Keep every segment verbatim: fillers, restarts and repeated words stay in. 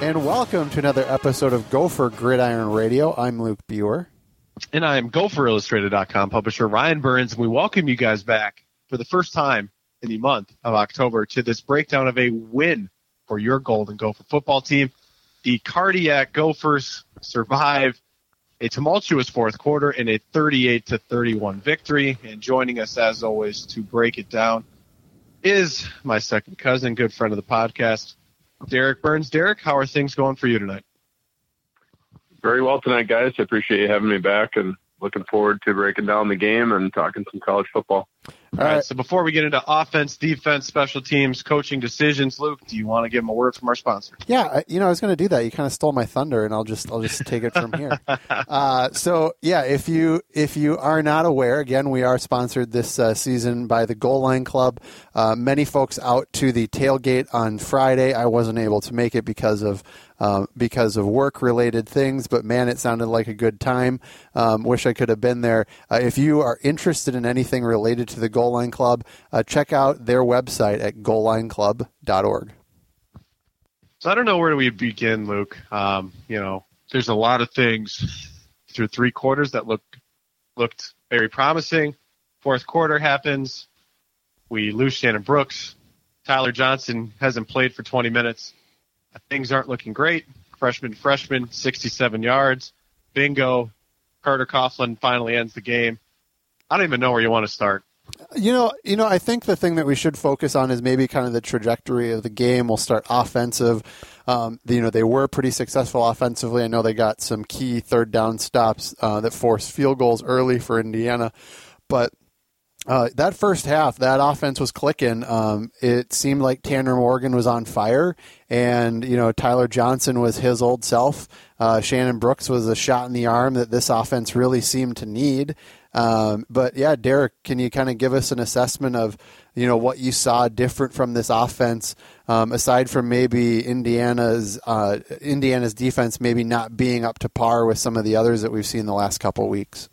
And welcome to another episode of Gopher Gridiron Radio. I'm Luke Buer. And I'm Gopher Illustrated dot com publisher Ryan Burns, and we welcome you guys back for the first time in the month of October to this breakdown of a win for your Golden Gopher football team. The Cardiac Gophers survive a tumultuous fourth quarter in a thirty-eight to thirty-one victory. And joining us, as always, to break it down is my second cousin, good friend of the podcast, Derek Burns. Derek, how are things going for you tonight? Very well tonight, guys. I appreciate you having me back and looking forward to breaking down the game and talking some college football. All right, so before we get into offense, defense, special teams, coaching decisions, Luke, do you want to give them a word from our sponsor? Yeah, you know, I was going to do that. You kind of stole my thunder, and I'll just I'll just take it from here. uh, so, yeah, if you if you are not aware, again, we are sponsored this uh, season by the Goal Line Club. Uh, many folks out to the tailgate on Friday. I wasn't able to make it because of um, because of work-related things, but, man, it sounded like a good time. Um, wish I could have been there. Uh, if you are interested in anything related to the Goal Line Club, uh, check out their website at goal line club dot org. So I don't know where we begin, Luke. Um, you know, there's a lot of things through three quarters that looked looked very promising. Fourth quarter happens. We lose Shannon Brooks. Tyler Johnson hasn't played for twenty minutes. Things aren't looking great. Freshman, freshman, sixty-seven yards. Bingo. Carter Coughlin finally ends the game. I don't even know where you want to start. You know, you know, I think the thing that we should focus on is maybe kind of the trajectory of the game. We'll start offensive. Um, you know, they were pretty successful offensively. I know they got some key third down stops uh, that forced field goals early for Indiana, but uh, that first half, that offense was clicking. Um, it seemed like Tanner Morgan was on fire, and you know, Tyler Johnson was his old self. Uh, Shannon Brooks was a shot in the arm that this offense really seemed to need. Um, but yeah, Derek, can you kind of give us an assessment of, you know, what you saw different from this offense, um, aside from maybe Indiana's, uh, Indiana's defense maybe not being up to par with some of the others that we've seen the last couple of weeks?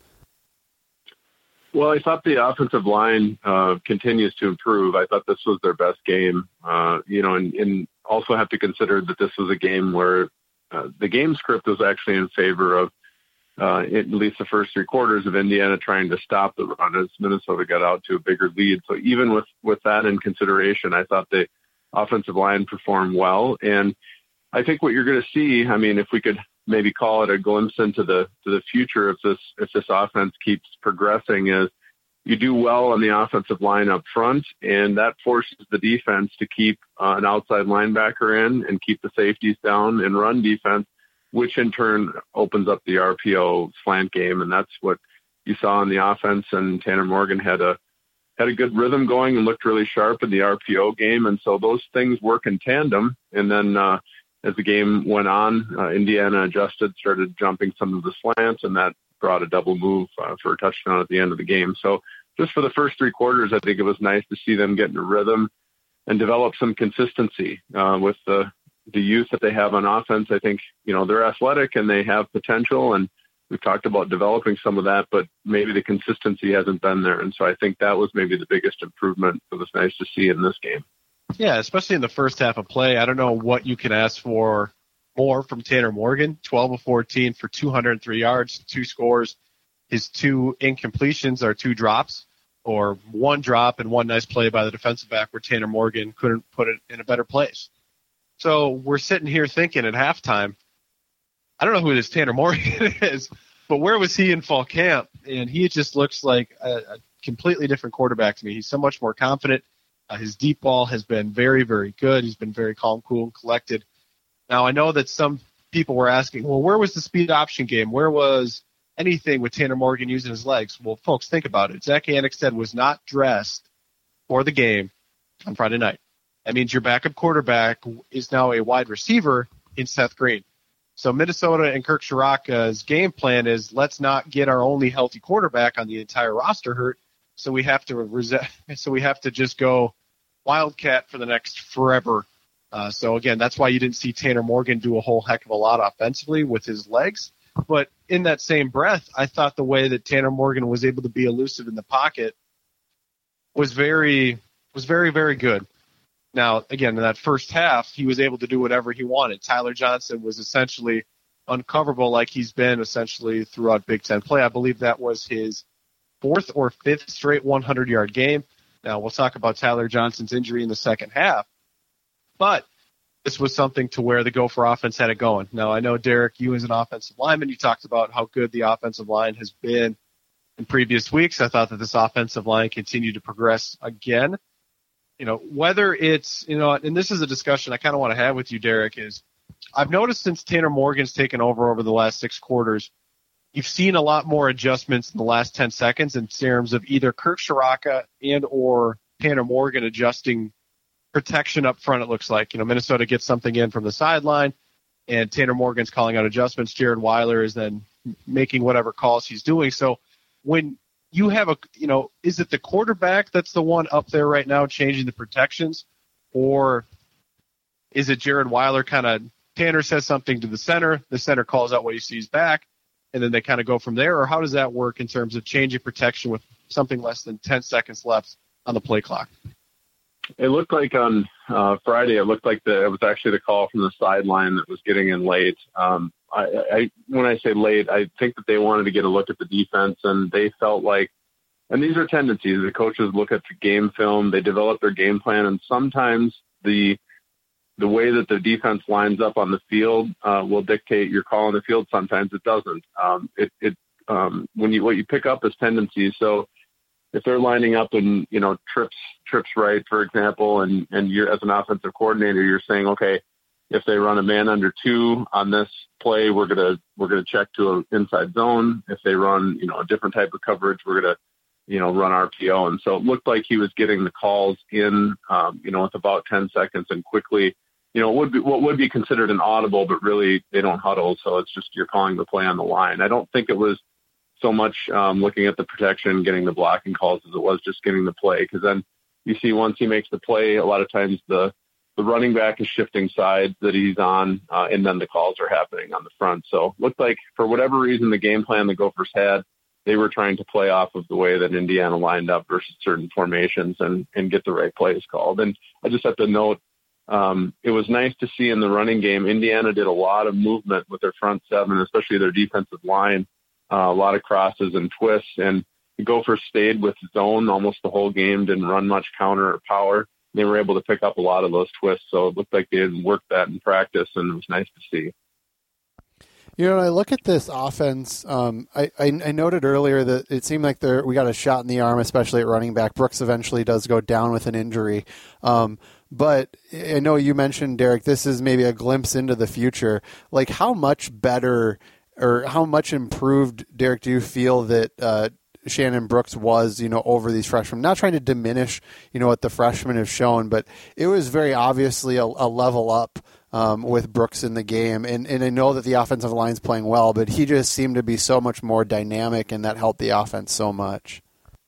Well, I thought the offensive line, uh, continues to improve. I thought this was their best game, uh, you know, and, and also have to consider that this was a game where, uh, the game script was actually in favor of, Uh, at least the first three quarters of Indiana trying to stop the run as Minnesota got out to a bigger lead. So even with, with that in consideration, I thought the offensive line performed well. And I think what you're going to see, I mean, if we could maybe call it a glimpse into the, to the future, if this, if this offense keeps progressing, is you do well on the offensive line up front, and that forces the defense to keep uh, an outside linebacker in and keep the safeties down and run defense, which in turn opens up the R P O slant game. And that's what you saw in the offense. And Tanner Morgan had a, had a good rhythm going and looked really sharp in the R P O game. And so those things work in tandem. And then uh, as the game went on, uh, Indiana adjusted, started jumping some of the slants, and that brought a double move uh, for a touchdown at the end of the game. So just for the first three quarters, I think it was nice to see them get in a rhythm and develop some consistency uh, with the, the youth that they have on offense. I think, you know, they're athletic and they have potential, and we've talked about developing some of that, but maybe the consistency hasn't been there. And so I think that was maybe the biggest improvement that was nice to see in this game. Yeah, especially in the first half of play. I don't know what you can ask for more from Tanner Morgan. twelve of fourteen for two hundred three yards, two scores. His two incompletions are two drops, or one drop and one nice play by the defensive back where Tanner Morgan couldn't put it in a better place. So we're sitting here thinking at halftime, I don't know who this Tanner Morgan is, but where was he in fall camp? And he just looks like a, a completely different quarterback to me. He's so much more confident. Uh, his deep ball has been very, very good. He's been very calm, cool, and collected. Now, I know that some people were asking, well, where was the speed option game? Where was anything with Tanner Morgan using his legs? Well, folks, think about it. Zach Annexstad was not dressed for the game on Friday night. That means your backup quarterback is now a wide receiver in Seth Green. So Minnesota and Kirk Ciarrocca's game plan is, let's not get our only healthy quarterback on the entire roster hurt, so we have to resi- so we have to just go Wildcat for the next forever. Uh, so, again, that's why you didn't see Tanner Morgan do a whole heck of a lot offensively with his legs. But in that same breath, I thought the way that Tanner Morgan was able to be elusive in the pocket was very was very, very good. Now, again, in that first half, he was able to do whatever he wanted. Tyler Johnson was essentially uncoverable like he's been essentially throughout Big Ten play. I believe that was his fourth or fifth straight hundred-yard game. Now, we'll talk about Tyler Johnson's injury in the second half. But this was something to where the Gopher offense had it going. Now, I know, Derek, you as an offensive lineman, you talked about how good the offensive line has been in previous weeks. I thought that this offensive line continued to progress again. You know, whether it's, you know, and this is a discussion I kind of want to have with you, Derek, is I've noticed since Tanner Morgan's taken over over the last six quarters, you've seen a lot more adjustments in the last ten seconds in terms of either Kirk Ciarrocca and or Tanner Morgan adjusting protection up front, it looks like. You know, Minnesota gets something in from the sideline, and Tanner Morgan's calling out adjustments. Jared Weiler is then making whatever calls he's doing. So when you have a, you know, is it the quarterback that's the one up there right now changing the protections, or is it Jared Weiler kind of, Tanner says something to the center, the center calls out what he sees back, and then they kind of go from there? Or how does that work in terms of changing protection with something less than ten seconds left on the play clock? It looked like on uh, Friday, it looked like the, it was actually the call from the sideline that was getting in late. Um, I, I, when I say late, I think that they wanted to get a look at the defense, and they felt like, and these are tendencies, the coaches look at the game film, they develop their game plan, and sometimes the the way that the defense lines up on the field uh, will dictate your call on the field. Sometimes it doesn't. Um, it, it um, when you what you pick up is tendencies. So if they're lining up and, you know, trips trips right, for example, and and you're as an offensive coordinator, you're saying, okay, if they run a man under two on this play, we're gonna we're gonna check to an inside zone. If they run, you know, a different type of coverage, we're gonna, you know, run R P O. And so it looked like he was getting the calls in, um, you know, with about ten seconds and quickly. You know, it would be what would be considered an audible, but really they don't huddle, so it's just you're calling the play on the line. I don't think it was so much um, looking at the protection, getting the blocking calls, as it was just getting the play. Because then you see once he makes the play, a lot of times the the running back is shifting sides that he's on, uh, and then the calls are happening on the front. So it looked like for whatever reason the game plan the Gophers had, they were trying to play off of the way that Indiana lined up versus certain formations and, and get the right plays called. And I just have to note, um, it was nice to see in the running game, Indiana did a lot of movement with their front seven, especially their defensive line, uh, a lot of crosses and twists. And the Gophers stayed with zone almost the whole game, didn't run much counter or power. They were able to pick up a lot of those twists. So it looked like they had worked that in practice, and it was nice to see. You know, when I look at this offense, um, I, I, I noted earlier that it seemed like there we got a shot in the arm, especially at running back. Brooks eventually does go down with an injury. Um, but I know you mentioned, Derek, this is maybe a glimpse into the future. Like, how much better or how much improved, Derek, do you feel that uh, Shannon Brooks was, you know, over these freshmen? Not trying to diminish, you know, what the freshmen have shown, but it was very obviously a, a level up um, with Brooks in the game. And, and I know that the offensive line's playing well, but he just seemed to be so much more dynamic, and that helped the offense so much.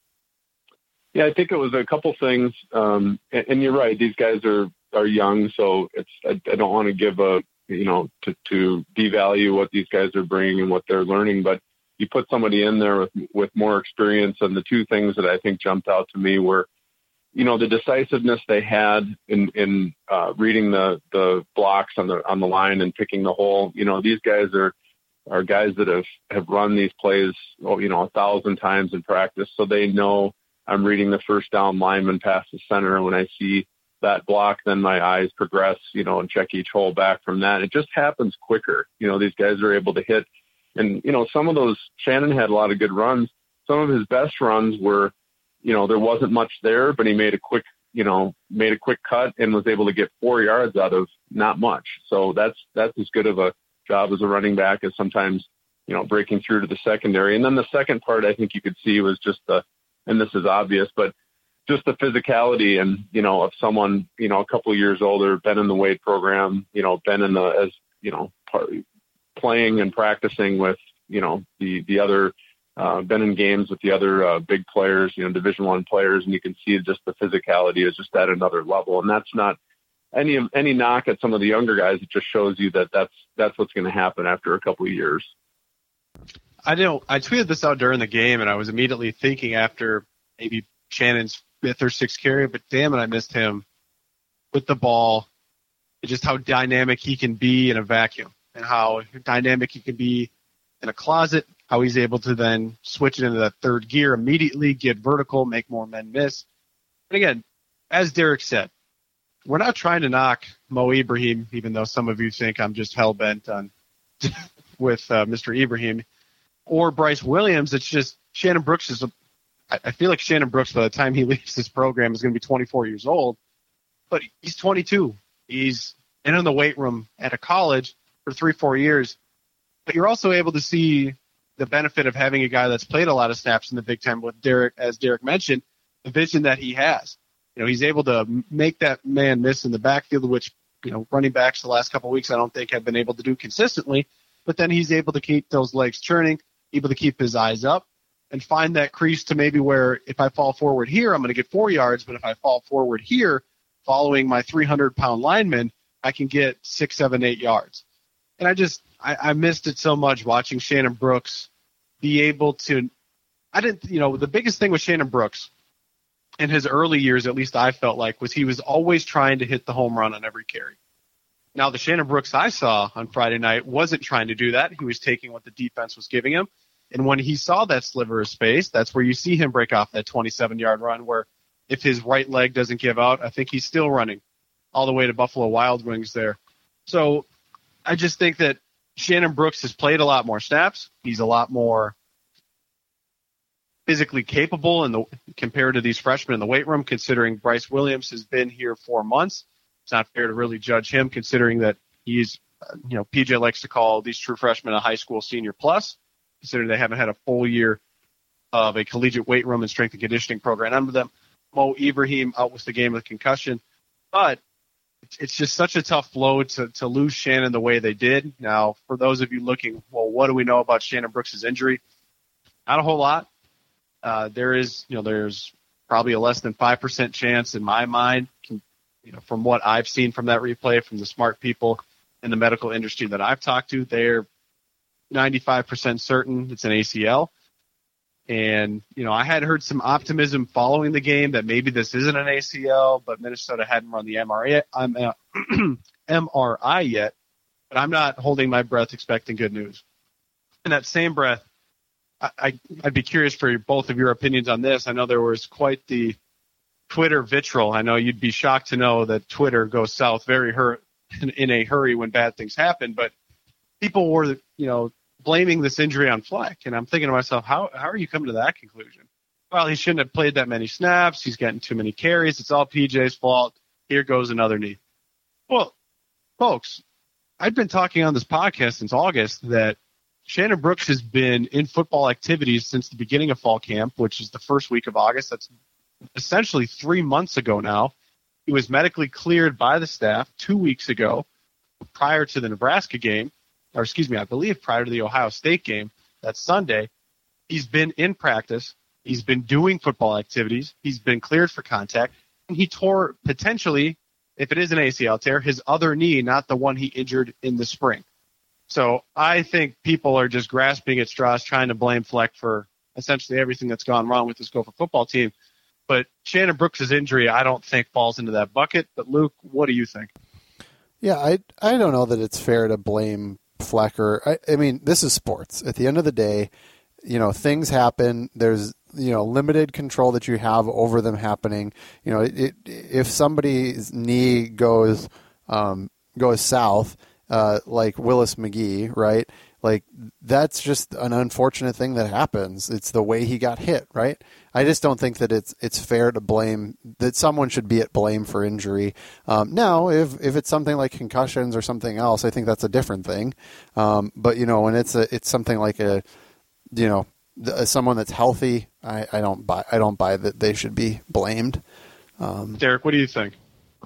Yeah, I think it was a couple things. Um, and, and you're right. These guys are, are young. So it's, I, I don't want to give a, you know, to, to devalue what these guys are bringing and what they're learning, but you put somebody in there with, with more experience. And the two things that I think jumped out to me were, you know, the decisiveness they had in, in uh, reading the, the blocks on the, on the line and picking the hole. You know, these guys are, are guys that have, have run these plays, you know, a thousand times in practice. So they know I'm reading the first down lineman past the center. When I see that block, then my eyes progress, you know, and check each hole back from that. It just happens quicker. You know, these guys are able to hit. And, you know, some of those, Shannon had a lot of good runs. Some of his best runs were, you know, there wasn't much there, but he made a quick, you know, made a quick cut and was able to get four yards out of not much. So that's, that's as good of a job as a running back as sometimes, you know, breaking through to the secondary. And then the second part I think you could see was just the, and this is obvious, but just the physicality and, you know, of someone, you know, a couple of years older, been in the weight program, you know, been in the, as, you know, part, playing and practicing with, you know, the, the other, uh, been in games with the other uh, big players, you know, Division One players, and you can see just the physicality is just at another level. And that's not any, any knock at some of the younger guys. It just shows you that that's, that's what's going to happen after a couple of years. I know I tweeted this out during the game, and I was immediately thinking after maybe Shannon's fifth or sixth carry, but damn it, I missed him with the ball, and just how dynamic he can be in a vacuum, and how dynamic he can be in a closet, how he's able to then switch it into that third gear immediately, get vertical, make more men miss. And again, as Derek said, we're not trying to knock Mo Ibrahim, even though some of you think I'm just hell-bent on with uh, Mister Ibrahim, or Bryce Williams. It's just Shannon Brooks is a I feel like Shannon Brooks, by the time he leaves this program, is going to be twenty-four years old, but he's twenty-two. He's been in the weight room at a college for three, four years. But you're also able to see the benefit of having a guy that's played a lot of snaps in the Big Ten with Derek, as Derek mentioned, the vision that he has. You know, he's able to make that man miss in the backfield, which, you know, running backs the last couple of weeks I don't think have been able to do consistently. But then he's able to keep those legs churning, able to keep his eyes up, and find that crease to maybe where if I fall forward here, I'm going to get four yards, but if I fall forward here, following my three hundred pound lineman, I can get six, seven, eight yards. And I just, I, I missed it so much watching Shannon Brooks be able to, I didn't, you know, the biggest thing with Shannon Brooks in his early years, at least I felt like, was he was always trying to hit the home run on every carry. Now, the Shannon Brooks I saw on Friday night wasn't trying to do that. He was taking what the defense was giving him. And when he saw that sliver of space, that's where you see him break off that twenty-seven-yard run where if his right leg doesn't give out, I think he's still running all the way to Buffalo Wild Wings there. So I just think that Shannon Brooks has played a lot more snaps. He's a lot more physically capable in the compared to these freshmen in the weight room, considering Bryce Williams has been here four months. It's not fair to really judge him, considering that he's, you know, P J likes to call these true freshmen a high school senior plus, considering they haven't had a full year of a collegiate weight room and strength and conditioning program under them. Mo Ibrahim out with the game with concussion. But it's just such a tough blow to, to lose Shannon the way they did. Now, for those of you looking, well, what do we know about Shannon Brooks' injury? Not a whole lot. Uh, there is, you know, there's probably a less than five percent chance in my mind, can, you know, from what I've seen from that replay, from the smart people in the medical industry that I've talked to, they're ninety-five percent certain it's an A C L. And, you know, I had heard some optimism following the game that maybe this isn't an A C L, but Minnesota hadn't run the M R I, um, uh, M R I yet. But I'm not holding my breath expecting good news. In that same breath, I, I, I'd be curious for both of your opinions on this. I know there was quite the Twitter vitriol. I know you'd be shocked to know that Twitter goes south very hur- in, in a hurry when bad things happen. But people were, you know, blaming this injury on Fleck. And I'm thinking to myself, how how are you coming to that conclusion? Well, he shouldn't have played that many snaps. He's getting too many carries. It's all P J's fault. Here goes another knee. Well, folks, I've been talking on this podcast since August that Shannon Brooks has been in football activities since the beginning of fall camp, which is the first week of August. That's essentially three months ago now. He was medically cleared by the staff two weeks ago prior to the Nebraska game. Or excuse me, I believe prior to the Ohio State game, that's Sunday. He's been in practice. He's been doing football activities. He's been cleared for contact. And he tore, potentially, if it is an A C L tear, his other knee, not the one he injured in the spring. So I think people are just grasping at straws, trying to blame Fleck for essentially everything that's gone wrong with this Gopher football team. But Shannon Brooks' injury, I don't think falls into that bucket. But, Luke, what do you think? Yeah, I, I don't know that it's fair to blame Flecker. I, I mean, this is sports. At the end of the day, you know, things happen. There's, you know, limited control that you have over them happening. You know, it, it, if somebody's knee goes um, goes south, uh, like Willis McGee, right? Like, that's just an unfortunate thing that happens. It's the way he got hit, right? I just don't think that it's it's fair to blame, that someone should be at blame for injury. Um, now, if if it's something like concussions or something else, I think that's a different thing. Um, but, you know, when it's a it's something like a, you know, the, someone that's healthy, I, I don't buy I don't buy that they should be blamed. Um, Derek, what do you think?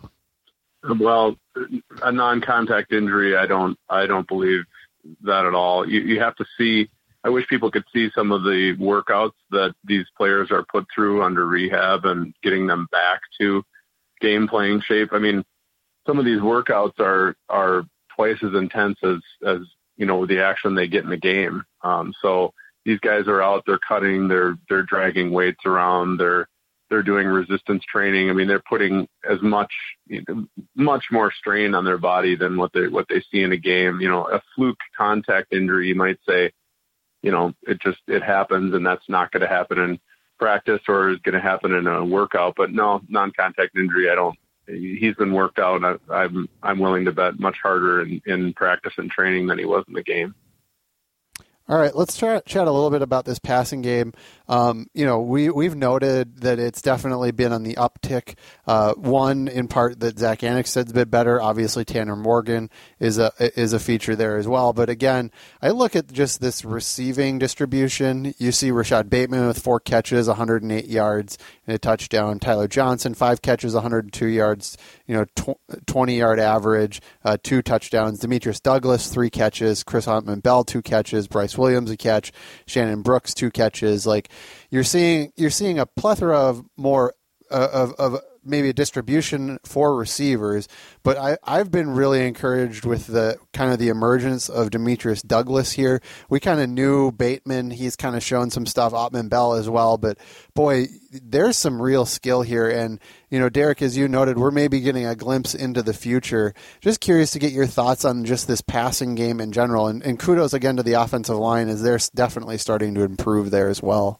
Well, a non-contact injury, I don't I don't believe that at all. You, you have to see. I wish people could see some of the workouts that these players are put through under rehab and getting them back to game playing shape. I mean, some of these workouts are are twice as intense as as you know the action they get in the game. Um, so these guys are out, they're cutting, they're they're dragging weights around, they're they're doing resistance training. I mean, they're putting as much, you know, much more strain on their body than what they what they see in a game. You know, a fluke contact injury, you might say, you know, it just it happens, and that's not going to happen in practice or is going to happen in a workout. But no, non-contact injury, I don't. He's been worked out. I, I'm I'm willing to bet much harder in, in practice and training than he was in the game. All right, let's try, chat a little bit about this passing game. Um, you know, we, we've noted that it's definitely been on the uptick. Uh, one, in part, that Zach Annexstad's been better. Obviously, Tanner Morgan is a is a feature there as well. But again, I look at just this receiving distribution. You see Rashad Bateman with four catches, one hundred eight yards, and a touchdown. Tyler Johnson, five catches, one hundred two yards, you know, twenty-yard average, uh, two touchdowns. Demetrius Douglas, three catches. Chris Huntman-Bell, two catches. Bryce Williams, a catch. Shannon Brooks, two catches. Like, you're seeing you're seeing a plethora of more uh, of of maybe a distribution for receivers, but I, I've been really encouraged with the kind of the emergence of Demetrius Douglas here. We kind of knew Bateman. He's kind of shown some stuff, Ottman Bell as well, but boy, there's some real skill here. And, you know, Derek, as you noted, we're maybe getting a glimpse into the future. Just curious to get your thoughts on just this passing game in general. And, and kudos again to the offensive line, as they're definitely starting to improve there as well.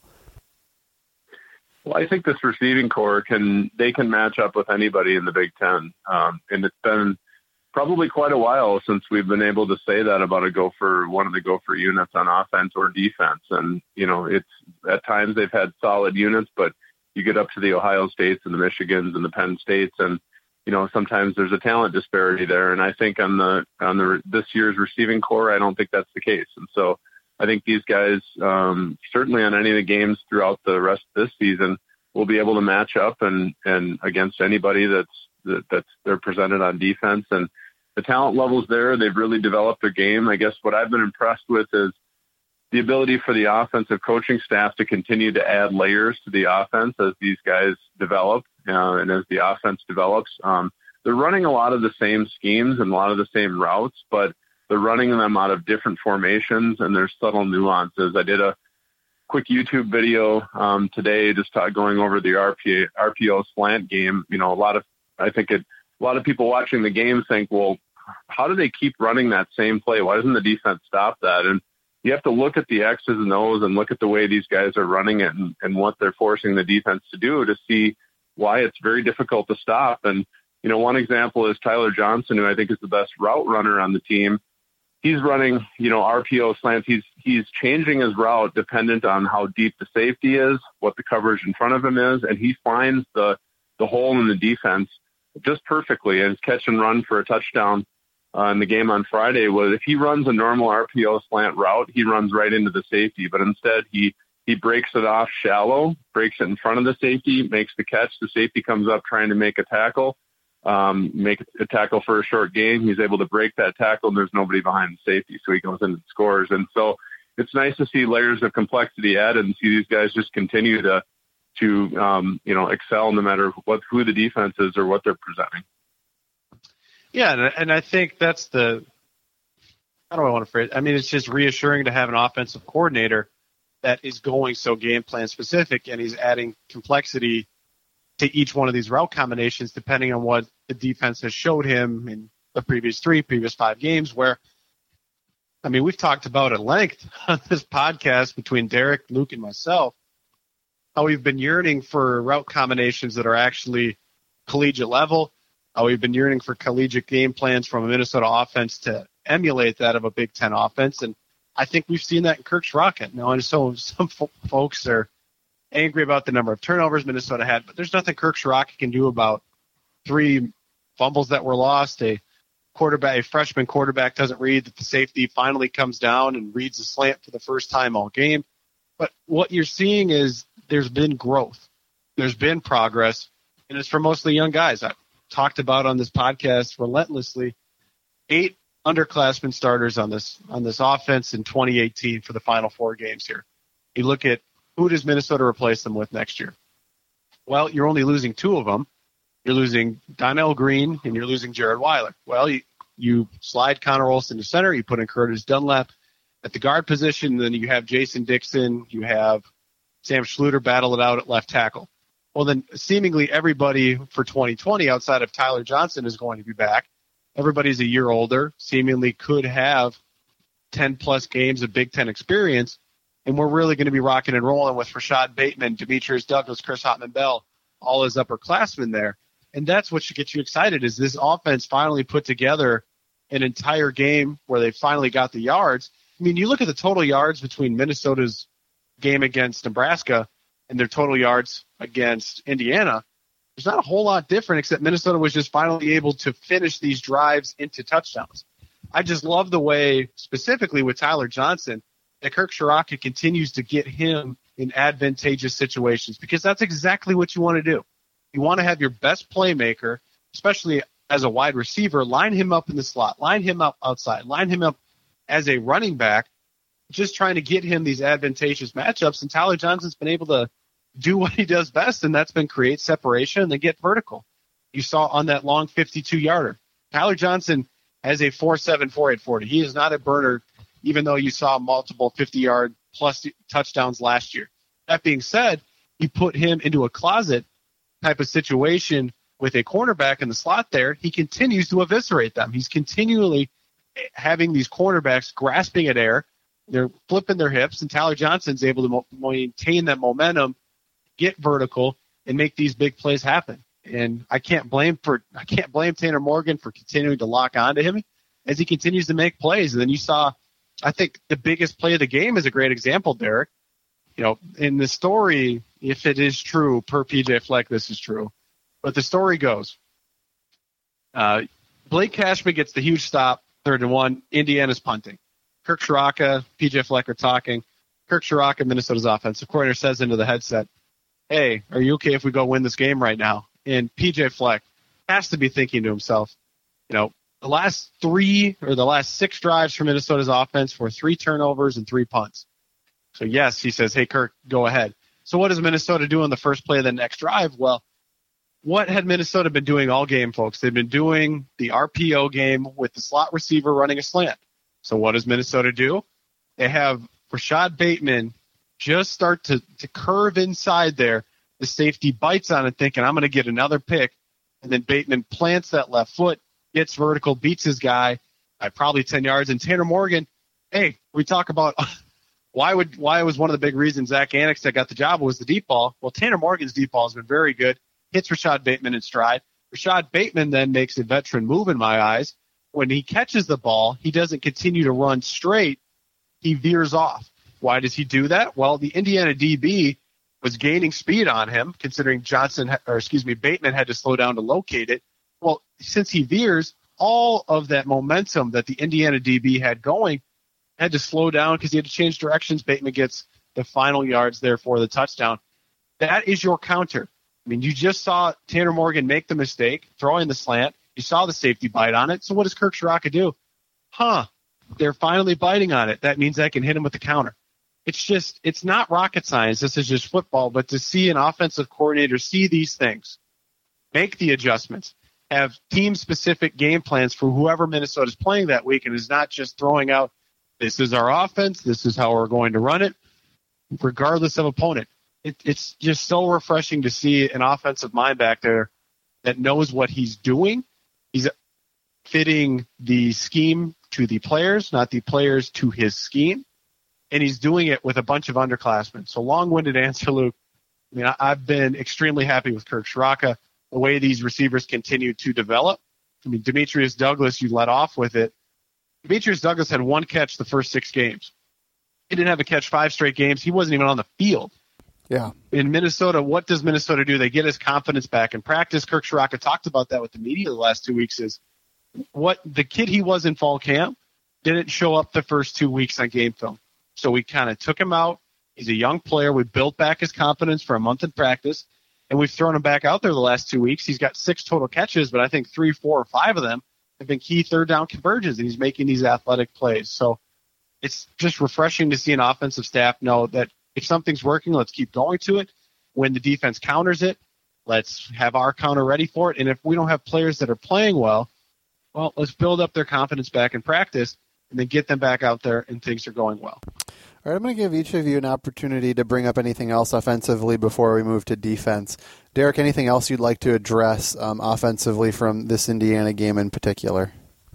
Well, I think this receiving core can, they can match up with anybody in the Big Ten. Um, and it's been probably quite a while since we've been able to say that about a gopher, one of the gopher units on offense or defense. And, you know, it's at times they've had solid units, but you get up to the Ohio States and the Michigans and the Penn States, and, you know, sometimes there's a talent disparity there. And I think on the, on the, this year's receiving core, I don't think that's the case. And so I think these guys, um, certainly on any of the games throughout the rest of this season, will be able to match up and, and against anybody that's, that, that's they're presented on defense. And the talent levels there, they've really developed their game. I guess what I've been impressed with is the ability for the offensive coaching staff to continue to add layers to the offense as these guys develop, uh, and as the offense develops. Um, they're running a lot of the same schemes and a lot of the same routes, but they're running them out of different formations, and there's subtle nuances. I did a quick YouTube video um, today, just uh, going over the R P A, R P O slant game. You know, a lot of, I think it, a lot of people watching the game think, well, how do they keep running that same play? Why doesn't the defense stop that? And you have to look at the X's and O's and look at the way these guys are running it and, and what they're forcing the defense to do to see why it's very difficult to stop. And, you know, one example is Tyler Johnson, who I think is the best route runner on the team. He's running, you know, R P O slants. He's he's changing his route dependent on how deep the safety is, what the coverage in front of him is, and he finds the the hole in the defense just perfectly. And his catch and run for a touchdown uh, in the game on Friday was, if he runs a normal R P O slant route, he runs right into the safety. But instead, he he breaks it off shallow, breaks it in front of the safety, makes the catch. The safety comes up trying to make a tackle. Um, make a tackle for a short gain. He's able to break that tackle, and there's nobody behind the safety, so he goes in and scores. And so it's nice to see layers of complexity added and see these guys just continue to, to um, you know, excel no matter what who the defense is or what they're presenting. Yeah, and, and I think that's the – how do I want to phrase it? I mean, it's just reassuring to have an offensive coordinator that is going so game plan specific, and he's adding complexity to each one of these route combinations depending on what the defense has showed him in the previous three, previous five games, where, I mean, we've talked about at length on this podcast between Derek, Luke, and myself, how we've been yearning for route combinations that are actually collegiate level, how we've been yearning for collegiate game plans from a Minnesota offense to emulate that of a Big Ten offense, and I think we've seen that in Kirk's Rocket. Now, and so some fo- folks are angry about the number of turnovers Minnesota had, but there's nothing Kirk Ciarrocca can do about three fumbles that were lost. A quarterback, a freshman quarterback doesn't read that the safety finally comes down and reads the slant for the first time all game. But what you're seeing is there's been growth. There's been progress, and it's for mostly young guys. I've talked about on this podcast relentlessly eight underclassmen starters on this on this offense in twenty eighteen for the final four games here. You look at who does Minnesota replace them with next year? Well, you're only losing two of them. You're losing Donnell Green and you're losing Jared Weiler. Well, you, you slide Connor Olson to center. You put in Curtis Dunlap at the guard position. Then you have Jason Dixon. You have Sam Schluter battle it out at left tackle. Well, then seemingly everybody for twenty twenty outside of Tyler Johnson is going to be back. Everybody's a year older, seemingly could have ten-plus games of Big Ten experience, and we're really going to be rocking and rolling with Rashad Bateman, Demetrius Douglas, Chris Hotman-Bell, all his upperclassmen there. And that's what should get you excited is this offense finally put together an entire game where they finally got the yards. I mean, you look at the total yards between Minnesota's game against Nebraska and their total yards against Indiana. There's not a whole lot different, except Minnesota was just finally able to finish these drives into touchdowns. I just love the way, specifically with Tyler Johnson, that Kirk Ciarrocca continues to get him in advantageous situations, because that's exactly what you want to do. You want to have your best playmaker, especially as a wide receiver, line him up in the slot, line him up outside, line him up as a running back, just trying to get him these advantageous matchups. And Tyler Johnson's been able to do what he does best, and that's been create separation and then get vertical. You saw on that long fifty-two-yarder. Tyler Johnson has a four seven, four eight forty. He is not a burner, even though you saw multiple fifty-yard plus touchdowns last year. That being said, you put him into a closet type of situation with a cornerback in the slot there, he continues to eviscerate them. He's continually having these cornerbacks grasping at air. They're flipping their hips, and Tyler Johnson's able to mo- maintain that momentum, get vertical, and make these big plays happen. And I can't blame for I can't blame Tanner Morgan for continuing to lock onto him as he continues to make plays. And then you saw, I think the biggest play of the game is a great example, Derek. You know, in the story, if it is true, per P J Fleck, this is true. But the story goes, uh, Blake Cashman gets the huge stop, third and one. Indiana's punting. Kirk Ciarrocca, P J Fleck are talking. Kirk Ciarrocca, Minnesota's offensive coordinator, says into the headset, hey, are you okay if we go win this game right now? And P J Fleck has to be thinking to himself, you know, the last three or the last six drives for Minnesota's offense were three turnovers and three punts. So, yes, he says, hey, Kirk, go ahead. So what does Minnesota do on the first play of the next drive? Well, what had Minnesota been doing all game, folks? They've been doing the R P O game with the slot receiver running a slant. So what does Minnesota do? They have Rashad Bateman just start to, to curve inside there. The safety bites on it thinking, I'm going to get another pick. And then Bateman plants that left foot, gets vertical, beats his guy by probably ten yards. And Tanner Morgan, hey, we talk about why would why was one of the big reasons Zach Annexstad got the job was the deep ball. Well, Tanner Morgan's deep ball has been very good. Hits Rashad Bateman in stride. Rashad Bateman then makes a veteran move in my eyes. When he catches the ball, he doesn't continue to run straight. He veers off. Why does he do that? Well, the Indiana D B was gaining speed on him, considering Johnson, or excuse me, Bateman had to slow down to locate it. Well, since he veers, all of that momentum that the Indiana D B had going had to slow down because he had to change directions. Bateman gets the final yards there for the touchdown. That is your counter. I mean, you just saw Tanner Morgan make the mistake, throwing the slant. You saw the safety bite on it. So what does Kirk Ciarrocca do? Huh, they're finally biting on it. That means I can hit him with the counter. It's just, it's not rocket science. This is just football. But to see an offensive coordinator see these things, make the adjustments, have team-specific game plans for whoever Minnesota's playing that week, and is not just throwing out, this is our offense, this is how we're going to run it, regardless of opponent. It, it's just so refreshing to see an offensive mind back there that knows what he's doing. He's fitting the scheme to the players, not the players to his scheme. And he's doing it with a bunch of underclassmen. So long-winded answer, Luke. I mean, I, I've been extremely happy with Kirk Ciarrocca, the way these receivers continue to develop. I mean, Demetrius Douglas, you let off with it. Demetrius Douglas had one catch the first six games. He didn't have a catch five straight games. He wasn't even on the field. Yeah. In Minnesota, what does Minnesota do? They get his confidence back in practice. Kirk Ciarrocca talked about that with the media the last two weeks is what the kid he was in fall camp didn't show up the first two weeks on game film. So we kind of took him out. He's a young player. We built back his confidence for a month in practice, and we've thrown him back out there the last two weeks. He's got six total catches, but I think three, four, or five of them have been key third down conversions, and he's making these athletic plays. So it's just refreshing to see an offensive staff know that if something's working, let's keep going to it. When the defense counters it, let's have our counter ready for it. And if we don't have players that are playing well, well, let's build up their confidence back in practice and then get them back out there and things are going well. All All right, I'm going to give each of you an opportunity to bring up anything else offensively before we move to defense. Derek, anything else you'd like to address um, offensively from this Indiana game in particular?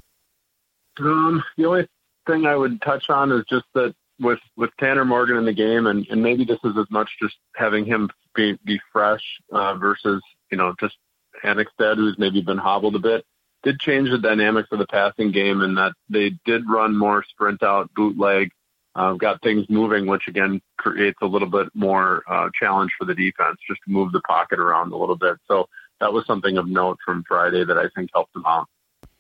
Um, the only thing I would touch on is just that with, with Tanner Morgan in the game, and, and maybe this is as much just having him be, be fresh uh, versus, you know, just Annexstad, who's maybe been hobbled a bit, did change the dynamics of the passing game in that they did run more sprint out, bootleg, uh, got things moving, which again creates a little bit more uh, challenge for the defense just to move the pocket around a little bit. So that was something of note from Friday that I think helped them out.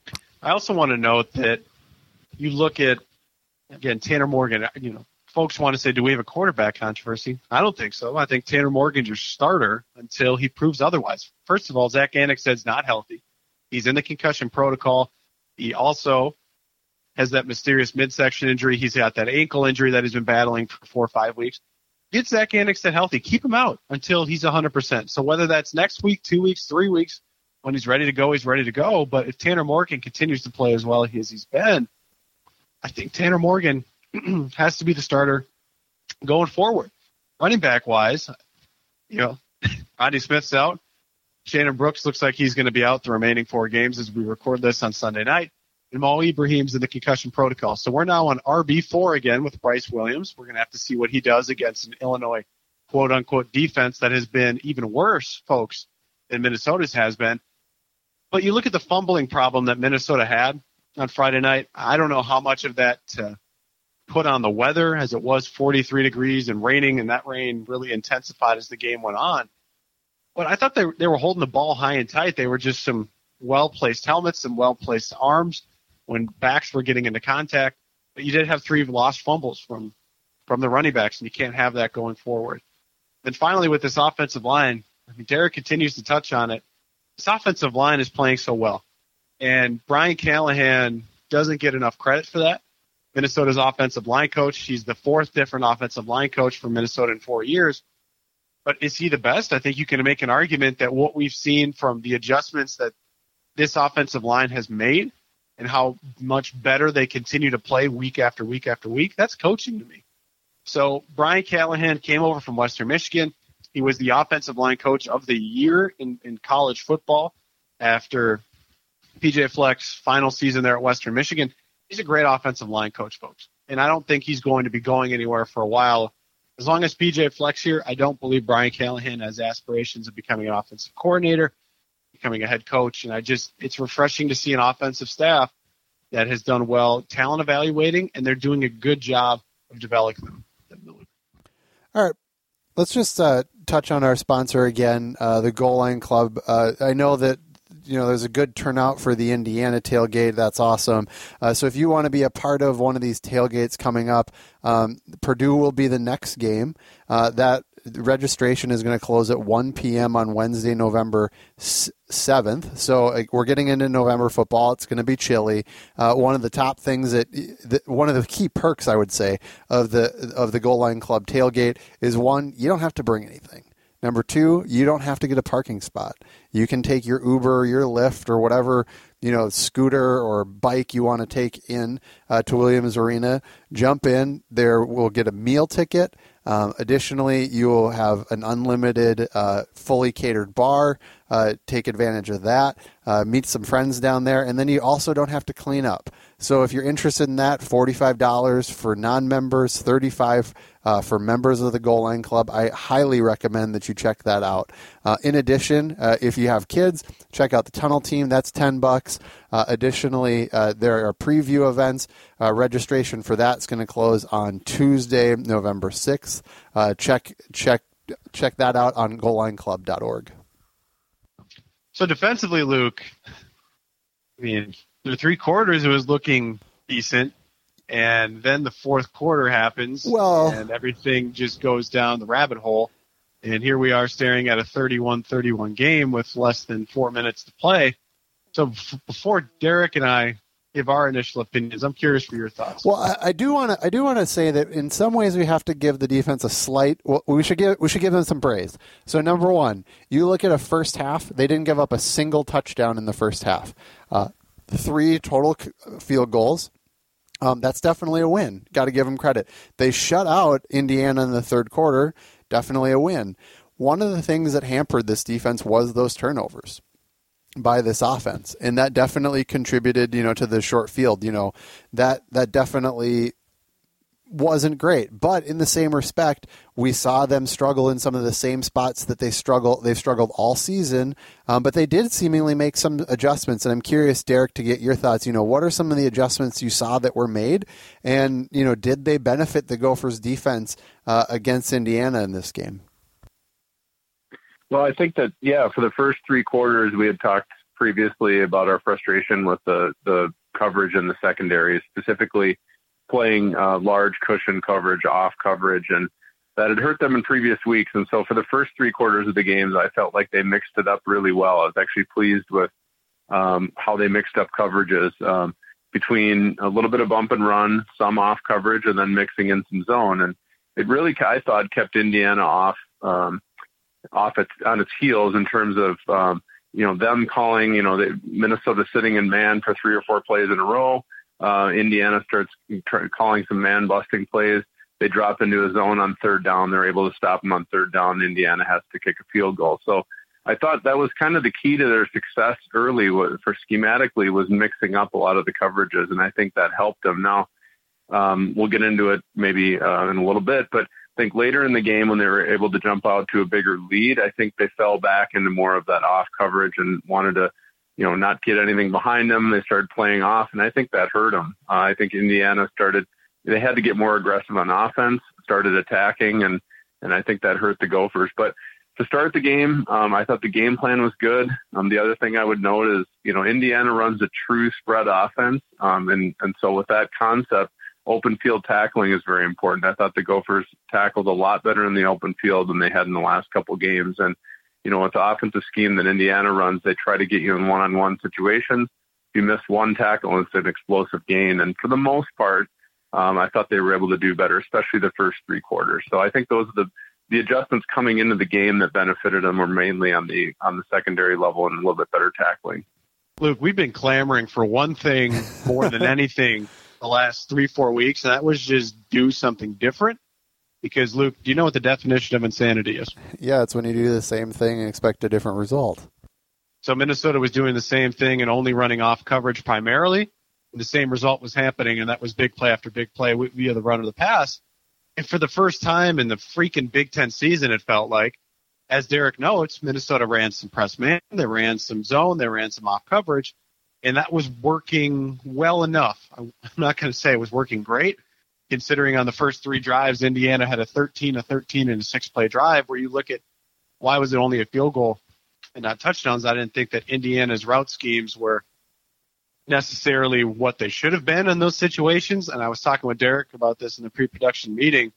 I also want to note that you look at, again, Tanner Morgan, you know, folks want to say, do we have a quarterback controversy? I don't think so. I think Tanner Morgan's your starter until he proves otherwise. First of all, Zach Annexstad's not healthy. He's in the concussion protocol. He also has that mysterious midsection injury. He's got that ankle injury that he's been battling for four or five weeks. Get Zach Annexstad healthy. Keep him out until he's one hundred percent. So whether that's next week, two weeks, three weeks, when he's ready to go, he's ready to go. But if Tanner Morgan continues to play as well as he's been, I think Tanner Morgan has to be the starter going forward. Running back-wise, you know, Rodney Smith's out. Shannon Brooks looks like he's going to be out the remaining four games as we record this on Sunday night. And Mo Ibrahim's in the concussion protocol. So we're now on R B four again with Bryce Williams. We're going to have to see what he does against an Illinois quote-unquote defense that has been even worse, folks, than Minnesota's has been. But you look at the fumbling problem that Minnesota had on Friday night. I don't know how much of that to put on the weather, as it was forty-three degrees and raining, and that rain really intensified as the game went on. But I thought they, they were holding the ball high and tight. They were just some well-placed helmets, some well-placed arms when backs were getting into contact. But you did have three lost fumbles from, from the running backs, and you can't have that going forward. Then finally, with this offensive line, I mean, Derek continues to touch on it. This offensive line is playing so well. And Brian Callahan doesn't get enough credit for that. Minnesota's offensive line coach. He's the fourth different offensive line coach for Minnesota in four years. But is he the best? I think you can make an argument that what we've seen from the adjustments that this offensive line has made and how much better they continue to play week after week after week, that's coaching to me. So Brian Callahan came over from Western Michigan. He was the offensive line coach of the year in, in college football after P J Fleck's final season there at Western Michigan. He's a great offensive line coach, folks. And I don't think he's going to be going anywhere for a while. As long as P J Fleck's here, I don't believe Brian Callahan has aspirations of becoming an offensive coordinator, becoming a head coach. And I just, it's refreshing to see an offensive staff that has done well talent evaluating, and they're doing a good job of developing them. All right. Let's just uh, touch on our sponsor again, uh, the Goal Line Club. Uh, I know that you know there's a good turnout for the Indiana tailgate. That's awesome. Uh, so if you want to be a part of one of these tailgates coming up, um, Purdue will be the next game. Uh, that registration is going to close at one p.m. on Wednesday, November seventh. So like, we're getting into November football. It's going to be chilly. Uh, one of the top things that, that one of the key perks, I would say, of the of the Goal Line Club tailgate is, one, you don't have to bring anything. Number two, you don't have to get a parking spot. You can take your Uber, your Lyft, or whatever, you know, scooter or bike you want to take in uh, to Williams Arena. Jump in. There we'll get a meal ticket. Um, additionally, you will have an unlimited, uh, fully catered bar. Uh, take advantage of that. Uh, meet some friends down there, and then you also don't have to clean up. So if you're interested in that, forty-five dollars for non-members, thirty-five dollars uh, for members of the Goal Line Club. I highly recommend that you check that out. Uh, in addition, uh, if you have kids, check out the Tunnel Team. That's ten bucks. Uh, additionally, uh, there are preview events. Uh, registration for that is going to close on Tuesday, November sixth. Uh, check check check that out on goal line club dot org. So defensively, Luke, I mean, the three quarters it was looking decent, and then the fourth quarter happens, well, and everything just goes down the rabbit hole. And here we are staring at a thirty-one thirty-one game with less than four minutes to play. So f- before Derek and I give our initial opinions, I'm curious for your thoughts. Well, I, I do want to. I do want to say that in some ways we have to give the defense a slight. Well, we should give. We should give them some praise. So number one, you look at a first half. They didn't give up a single touchdown in the first half. Uh, three total field goals. Um, that's definitely a win. Got to give them credit. They shut out Indiana in the third quarter. Definitely a win. One of the things that hampered this defense was those turnovers by this offense, and that definitely contributed, you know, to the short field. You know, that that definitely wasn't great. But in the same respect, we saw them struggle in some of the same spots that they struggle. They've struggled all season, um, but they did seemingly make some adjustments. And I'm curious, Derek, to get your thoughts. You know, what are some of the adjustments you saw that were made, and you know, did they benefit the Gophers' defense uh, against Indiana in this game? Well, I think that, yeah, for the first three quarters, we had talked previously about our frustration with the, the coverage in the secondary, specifically playing uh, large cushion coverage, off coverage, and that had hurt them in previous weeks. And so for the first three quarters of the games, I felt like they mixed it up really well. I was actually pleased with um, how they mixed up coverages um, between a little bit of bump and run, some off coverage, and then mixing in some zone. And it really, I thought, kept Indiana off um, off its, on its heels in terms of, um, you know, them calling, you know, the, Minnesota sitting in man for three or four plays in a row. Uh, Indiana starts tr- calling some man busting plays. They drop into a zone on third down. They're able to stop them on third down. Indiana has to kick a field goal. So I thought that was kind of the key to their success early was, for schematically was mixing up a lot of the coverages. And I think that helped them. Now, um, we'll get into it maybe uh, in a little bit, but I think later in the game when they were able to jump out to a bigger lead, I think they fell back into more of that off coverage and wanted to, you know, not get anything behind them. They started playing off, and I think that hurt them. Uh, I think Indiana started, they had to get more aggressive on offense, started attacking, and, and I think that hurt the Gophers. But to start the game, um, I thought the game plan was good. Um, the other thing I would note is, you know, Indiana runs a true spread offense. Um, and, and so with that concept, open field tackling is very important. I thought the Gophers tackled a lot better in the open field than they had in the last couple games. And, you know, with the offensive scheme that Indiana runs, they try to get you in one-on-one situations. If you miss one tackle, it's an explosive gain. And for the most part, um, I thought they were able to do better, especially the first three quarters. So I think those are the, the adjustments coming into the game that benefited them were mainly on the, on the secondary level and a little bit better tackling. Luke, we've been clamoring for one thing more than anything the last three, four weeks, and that was just do something different. Because, Luke, do you know what the definition of insanity is? Yeah, it's when you do the same thing and expect a different result. So Minnesota was doing the same thing and only running off coverage primarily. And the same result was happening, and that was big play after big play via the run of the pass. And for the first time in the freaking Big Ten season, it felt like, as Derek notes, Minnesota ran some press man, they ran some zone, they ran some off coverage, and that was working well enough. I'm not going to say it was working great, considering on the first three drives, Indiana had a thirteen, a thirteen, and a six-play drive where you look at why was it only a field goal and not touchdowns. I didn't think that Indiana's route schemes were necessarily what they should have been in those situations, and I was talking with Derek about this in the pre-production meeting.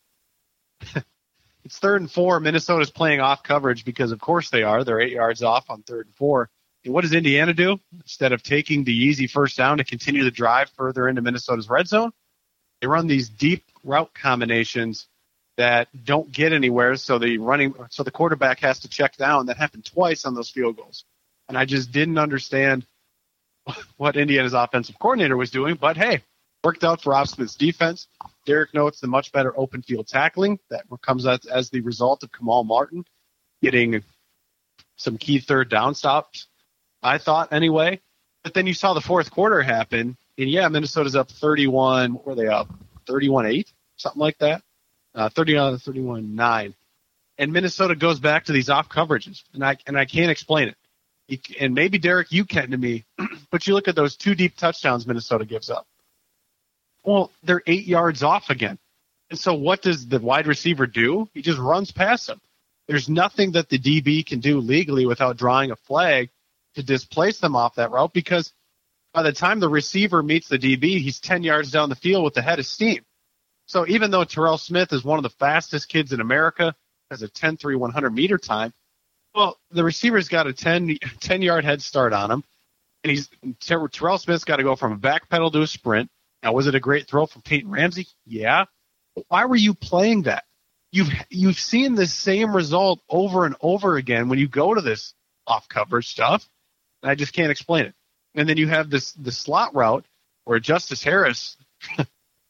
It's third and four. Minnesota's playing off coverage because, of course, they are. They're eight yards off on third and four. And what does Indiana do? Instead of taking the easy first down to continue the drive further into Minnesota's red zone, they run these deep route combinations that don't get anywhere. So the running, so the quarterback has to check down. That happened twice on those field goals, and I just didn't understand what Indiana's offensive coordinator was doing. But hey, worked out for Rob Smith's defense. Derek notes the much better open field tackling that comes as, as the result of Kamal Martin getting some key third down stops, I thought anyway. But then you saw the fourth quarter happen, and yeah, Minnesota's up thirty-one. What were they up? thirty-one eight, something like that. Uh, thirty-one, thirty-one nine. And Minnesota goes back to these off coverages, and I and I can't explain it. You, and maybe Derek, you can to me, but you look at those two deep touchdowns Minnesota gives up. Well, they're eight yards off again. And so what does the wide receiver do? He just runs past them. There's nothing that the D B can do legally without drawing a flag to displace them off that route, because by the time the receiver meets the D B, he's ten yards down the field with the head of steam. So even though Terrell Smith is one of the fastest kids in America, has a ten three one hundred meter time, well, the receiver's got a ten-yard head start on him, and he's Terrell Smith's got to go from a back pedal to a sprint. Now, was it a great throw from Peyton Ramsey? Yeah. But why were you playing that? You've you've seen the same result over and over again when you go to this off-coverage stuff, and I just can't explain it. And then you have this the slot route where Justice Harris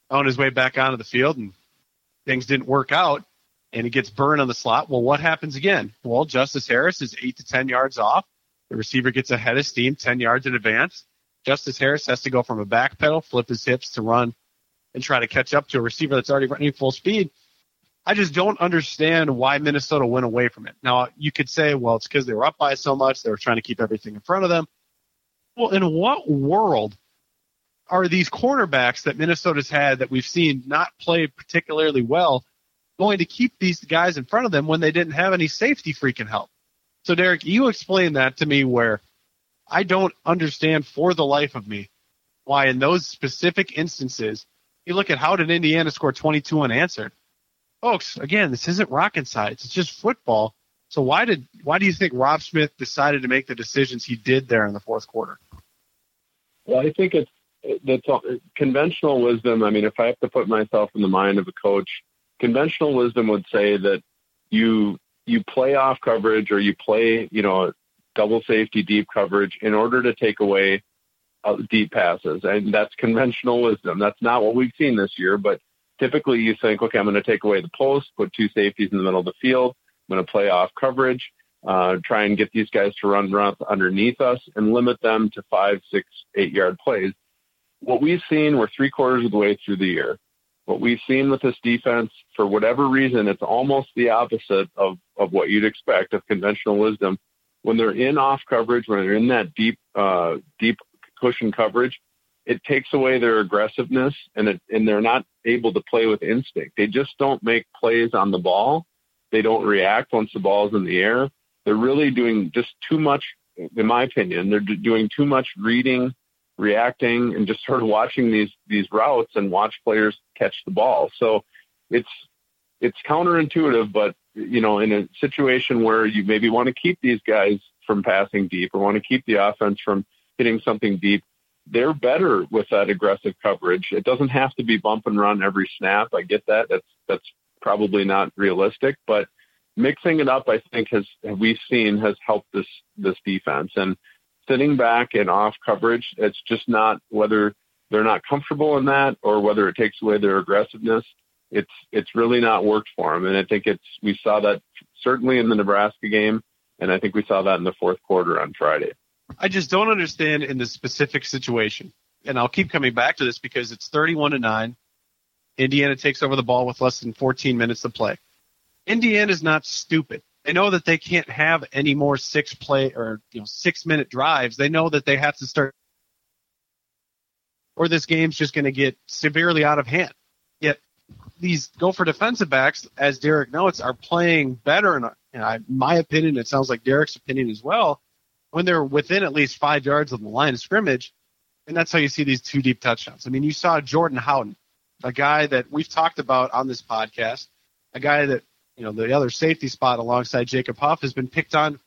on his way back onto the field and things didn't work out and he gets burned on the slot. Well, what happens again? Well, Justice Harris is eight to ten yards off. The receiver gets ahead of steam, ten yards in advance. Justice Harris has to go from a back pedal, flip his hips to run and try to catch up to a receiver that's already running full speed. I just don't understand why Minnesota went away from it. Now, you could say, well, it's because they were up by so much. They were trying to keep everything in front of them. Well, in what world are these cornerbacks that Minnesota's had that we've seen not play particularly well going to keep these guys in front of them when they didn't have any safety freaking help? So, Derek, you explain that to me where I don't understand for the life of me why in those specific instances, you look at how did Indiana score twenty-two unanswered? Folks, again, this isn't rocket science. It's just football. So why did why do you think Rob Smith decided to make the decisions he did there in the fourth quarter? Well, I think it's that's all, conventional wisdom. I mean, if I have to put myself in the mind of a coach, conventional wisdom would say that you you play off coverage or you play, you know, double safety deep coverage in order to take away uh, deep passes, and that's conventional wisdom. That's not what we've seen this year, but typically you think, okay, I'm going to take away the post, put two safeties in the middle of the field. I'm going to play off coverage, uh, try and get these guys to run routes underneath us and limit them to five, six, eight-yard plays. What we've seen, we're three quarters of the way through the year. What we've seen with this defense, for whatever reason, it's almost the opposite of, of what you'd expect of conventional wisdom. When they're in off coverage, when they're in that deep, uh, deep cushion coverage, it takes away their aggressiveness, and it, and they're not able to play with instinct. They just don't make plays on the ball. They don't react once the ball's in the air. They're really doing just too much, in my opinion. They're doing too much reading, reacting, and just sort of watching these these routes and watch players catch the ball. So it's it's counterintuitive, but you know, in a situation where you maybe want to keep these guys from passing deep or want to keep the offense from hitting something deep, they're better with that aggressive coverage. It doesn't have to be bump and run every snap. I get that. That's that's probably not realistic, but mixing it up, I think, has we've seen has helped this this defense. And sitting back and off coverage, it's just not, whether they're not comfortable in that or whether it takes away their aggressiveness. It's it's really not worked for them. And I think it's we saw that certainly in the Nebraska game, and I think we saw that in the fourth quarter on Friday. I just don't understand in this specific situation, and I'll keep coming back to this because it's thirty-one to nine. Indiana takes over the ball with less than fourteen minutes to play. Indiana's not stupid. They know that they can't have any more six play or you know six minute drives. They know that they have to start, or this game's just going to get severely out of hand. Yet these Gopher defensive backs, as Derek notes, are playing better. And in my opinion, it sounds like Derek's opinion as well, when they're within at least five yards of the line of scrimmage. And that's how you see these two deep touchdowns. I mean, you saw Jordan Howden, a guy that we've talked about on this podcast, a guy that, you know, the other safety spot alongside Jacob Huff has been picked on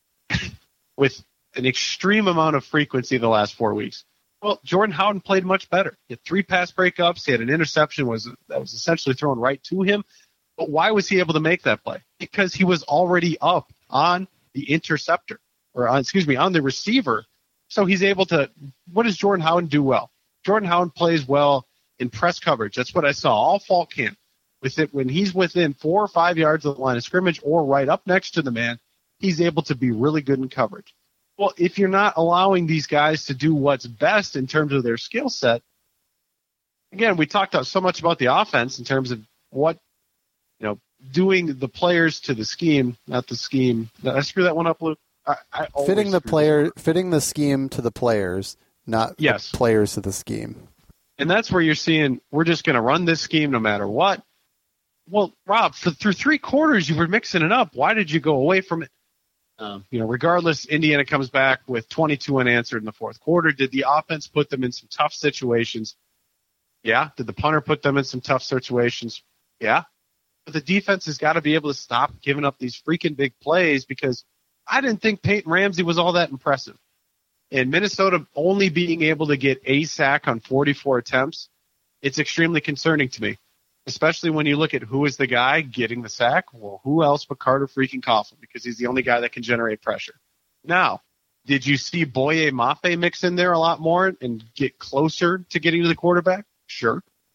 with an extreme amount of frequency the last four weeks. Well, Jordan Howden played much better. He had three pass breakups. He had an interception was that was essentially thrown right to him. But why was he able to make that play? Because he was already up on the interceptor, or on, excuse me, on the receiver. So he's able to, what does Jordan Howden do well? Jordan Howden plays well in press coverage. That's what I saw all fall camp. With it, when he's within four or five yards of the line of scrimmage or right up next to the man, he's able to be really good in coverage. Well, if you're not allowing these guys to do what's best in terms of their skill set, again, we talked so much about the offense in terms of what, you know, doing the players to the scheme, not the scheme. Did I screw that one up, Luke? I, I fitting the player, fitting the scheme to the players, not yes. the players to the scheme. And that's where you're seeing we're just going to run this scheme no matter what. Well, Rob, for, through three quarters, you were mixing it up. Why did you go away from it? Um, you know, regardless, Indiana comes back with twenty-two unanswered in the fourth quarter. Did the offense put them in some tough situations? Yeah. Did the punter put them in some tough situations? Yeah. But the defense has got to be able to stop giving up these freaking big plays, because I didn't think Peyton Ramsey was all that impressive. And Minnesota only being able to get a sack on forty-four attempts, it's extremely concerning to me. Especially when you look at who is the guy getting the sack. Well, who else but Carter freaking Coughlin, because he's the only guy that can generate pressure. Now, did you see Boye Mafe mix in there a lot more and get closer to getting to the quarterback? Sure.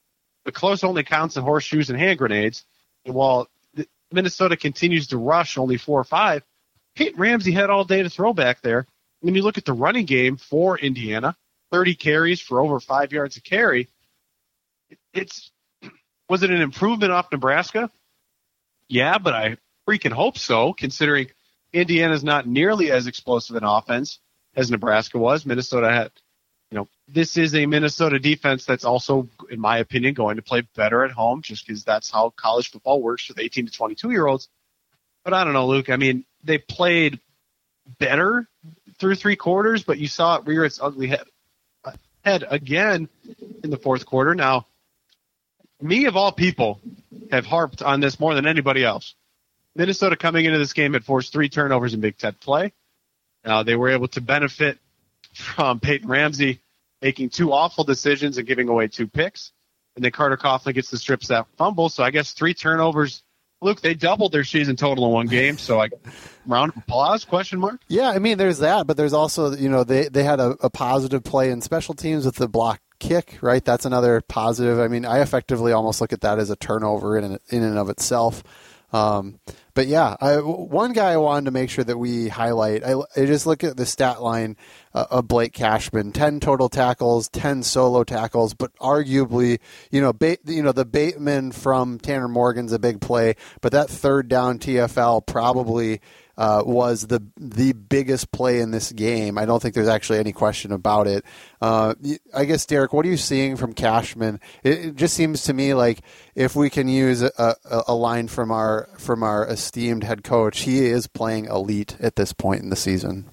but close only counts in horseshoes and hand grenades. And while Minnesota continues to rush only four or five, Peyton Ramsey had all day to throw back there. When you look at the running game for Indiana, thirty carries for over five yards a carry. It's was it an improvement off Nebraska? Yeah, but I freaking hope so, considering Indiana's not nearly as explosive an offense as Nebraska was. Minnesota had, you know, this is a Minnesota defense that's also, in my opinion, going to play better at home just because that's how college football works with eighteen to twenty-two-year-olds. But I don't know, Luke. I mean, they played better through three quarters, but you saw it rear its ugly head, head again in the fourth quarter. Now, me of all people have harped on this more than anybody else. Minnesota coming into this game had forced three turnovers in Big Ten play. Now, they were able to benefit from Peyton Ramsey making two awful decisions and giving away two picks. And then Carter Coughlin gets the strip sack fumble. So I guess three turnovers. Luke, they doubled their season total in one game. So I round of applause, question mark? Yeah, I mean, there's that, but there's also, you know, they, they had a, a positive play in special teams with the block kick, right? That's another positive. I mean, I effectively almost look at that as a turnover in, in and of itself. Um, but yeah, I, one guy I wanted to make sure that we highlight, I, I just look at the stat line uh, of Blake Cashman, ten total tackles, ten solo tackles, but arguably, you know, ba- you know, the Bateman from Tanner Morgan's a big play, but that third down T F L probably Uh, was the the biggest play in this game. I don't think there's actually any question about it. Uh, I guess, Derek, what are you seeing from Cashman? It, it just seems to me like if we can use a, a, a line from our from our esteemed head coach, he is playing elite at this point in the season.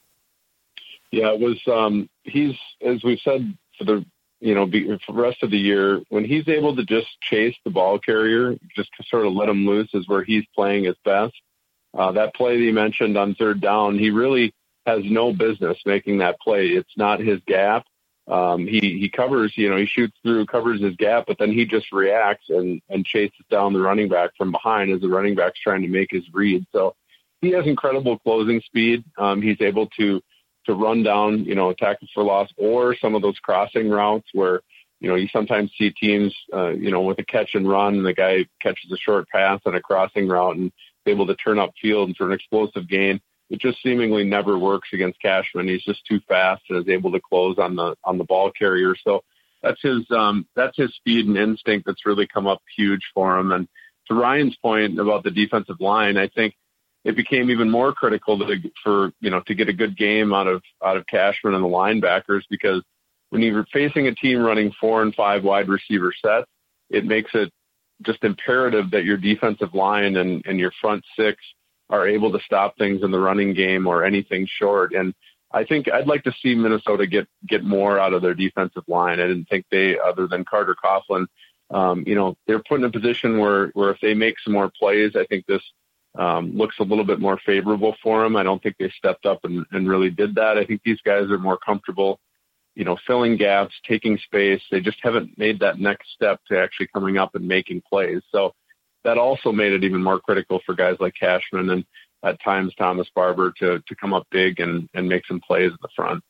Yeah, it was. Um, he's, as we've said for the you know be, for the rest of the year, when he's able to just chase the ball carrier, just to sort of let him loose, is where he's playing his best. Uh, that play that you mentioned on third down, he really has no business making that play. It's not his gap. Um, he, he covers, you know, he shoots through, covers his gap, but then he just reacts and, and chases down the running back from behind as the running back's trying to make his read. So he has incredible closing speed. Um, he's able to, to run down, you know, tackles for loss or some of those crossing routes where, you know, you sometimes see teams, uh, you know, with a catch and run, and the guy catches a short pass on a crossing route and able to turn up field and for an explosive gain. It just seemingly never works against Cashman. He's just too fast and is able to close on the on the ball carrier. So that's his um, that's his speed and instinct that's really come up huge for him. And to Ryan's point about the defensive line, I think it became even more critical to, for you know to get a good game out of out of Cashman and the linebackers, because when you're facing a team running four and five wide receiver sets, it makes it just imperative that your defensive line and, and your front six are able to stop things in the running game or anything short. And I think I'd like to see Minnesota get, get more out of their defensive line. I didn't think they, other than Carter Coughlin, um, you know, they're put in a position where, where if they make some more plays, I think this um, looks a little bit more favorable for them. I don't think they stepped up and, and really did that. I think these guys are more comfortable, you know, filling gaps, taking space. They just haven't made that next step to actually coming up and making plays. So that also made it even more critical for guys like Cashman and at times Thomas Barber to, to come up big and, and make some plays in the front.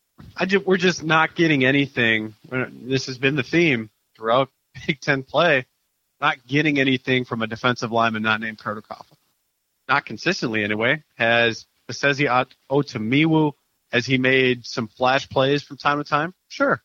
I just, we're just not getting anything. This has been the theme throughout Big Ten play, not getting anything from a defensive lineman not named Carter Coughlin. Not consistently anyway. Has Osezi Otamiwu, has he made some flash plays from time to time? Sure.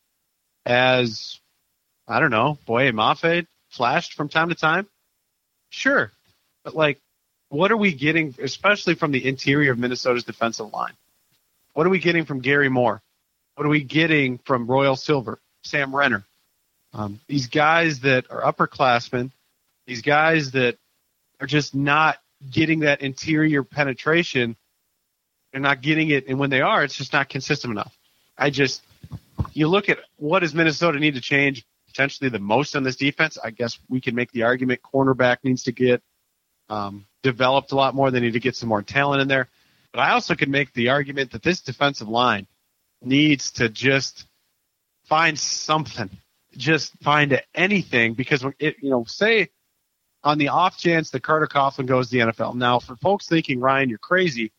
As, I don't know, Boye Mafe flashed from time to time? Sure. But, like, what are we getting, especially from the interior of Minnesota's defensive line? What are we getting from Gary Moore? What are we getting from Royal Silver, Sam Renner? Um, these guys that are upperclassmen, these guys that are just not getting that interior penetration. They're not getting it, and when they are, it's just not consistent enough. I just, you look at what does Minnesota need to change potentially the most on this defense. I guess we can make the argument cornerback needs to get um, developed a lot more. They need to get some more talent in there. But I also could make the argument that this defensive line needs to just find something, just find anything, because it, you know, say on the off chance that Carter Coughlin goes to the N F L. Now, for folks thinking, Ryan, you're crazy.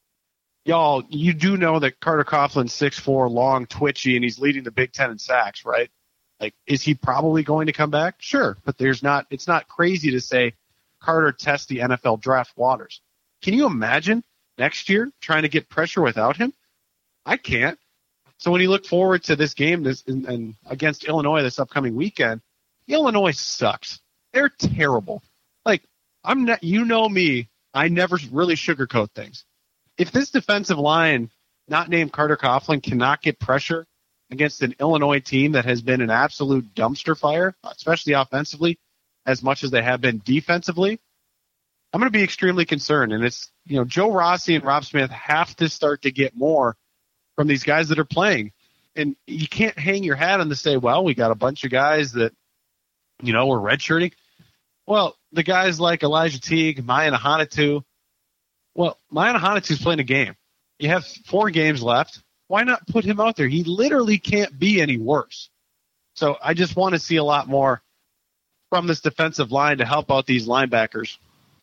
Y'all, you do know that Carter Coughlin's six foot four, long, twitchy, and he's leading the Big Ten in sacks, right? Like, is he probably going to come back? Sure, but there's not. It's not crazy to say Carter tests the N F L draft waters. Can you imagine next year trying to get pressure without him? I can't. So when you look forward to this game this and, and against Illinois this upcoming weekend, Illinois sucks. They're terrible. Like, I'm not. You know me. I never really sugarcoat things. If this defensive line, not named Carter Coughlin, cannot get pressure against an Illinois team that has been an absolute dumpster fire, especially offensively, as much as they have been defensively, I'm going to be extremely concerned. And it's, you know, Joe Rossi and Rob Smith have to start to get more from these guys that are playing. And you can't hang your hat on to say, well, we got a bunch of guys that, you know, we're redshirting. Well, the guys like Elijah Teague, Maya Nahanatu, well, Maya Nahanatu's playing a game. You have four games left. Why not put him out there? He literally can't be any worse. So I just want to see a lot more from this defensive line to help out these linebackers.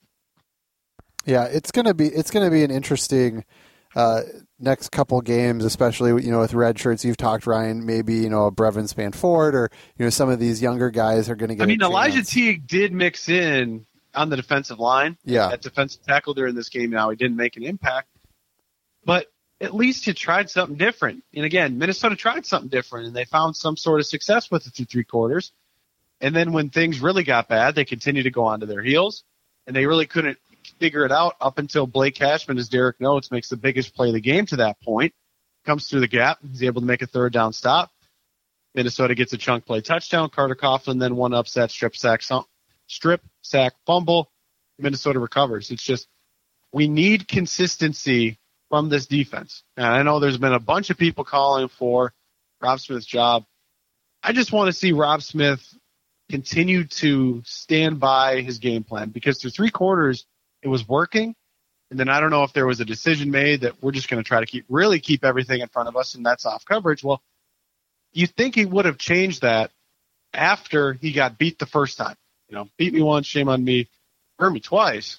Yeah, it's gonna be it's gonna be an interesting uh, next couple games, especially you know with red shirts. You've talked, Ryan. Maybe you know a Brevin Spanford or you know some of these younger guys are going to get. I mean, a Elijah chance. Teague did mix in on the defensive line. Yeah, at defensive tackle during this game. Now he didn't make an impact, but at least you tried something different. And again, Minnesota tried something different, and they found some sort of success with it through three quarters. And then when things really got bad, they continued to go onto their heels, and they really couldn't figure it out up until Blake Cashman, as Derek notes, makes the biggest play of the game to that point, comes through the gap. He's able to make a third down stop. Minnesota gets a chunk play touchdown. Carter Coughlin then one upset strip sack, strip sack fumble. Minnesota recovers. It's just we need consistency from this defense. And I know there's been a bunch of people calling for Rob Smith's job. I just want to see Rob Smith continue to stand by his game plan because through three quarters it was working. And then I don't know if there was a decision made that we're just going to try to keep really keep everything in front of us and that's off coverage. Well, you think he would have changed that after he got beat the first time. You know, beat me once, shame on me, hurt me twice.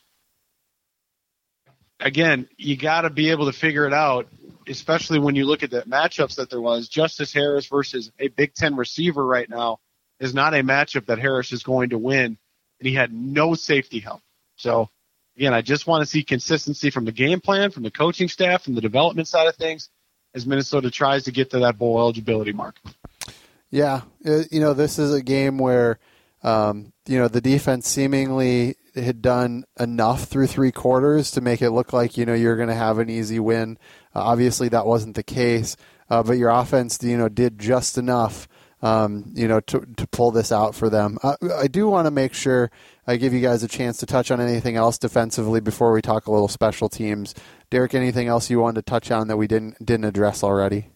Again, you got to be able to figure it out, especially when you look at the matchups that there was. Justice Harris versus a Big Ten receiver right now is not a matchup that Harris is going to win, and he had no safety help. So, again, I just want to see consistency from the game plan, from the coaching staff, from the development side of things, as Minnesota tries to get to that bowl eligibility mark. Yeah, you know, this is a game where, um, you know, the defense seemingly had done enough through three quarters to make it look like, you know, you're going to have an easy win. Uh, obviously, that wasn't the case, uh, but your offense, you know, did just enough, um, you know, to to pull this out for them. Uh, I do want to make sure I give you guys a chance to touch on anything else defensively before we talk a little special teams. Derek, anything else you wanted to touch on that we didn't didn't address already?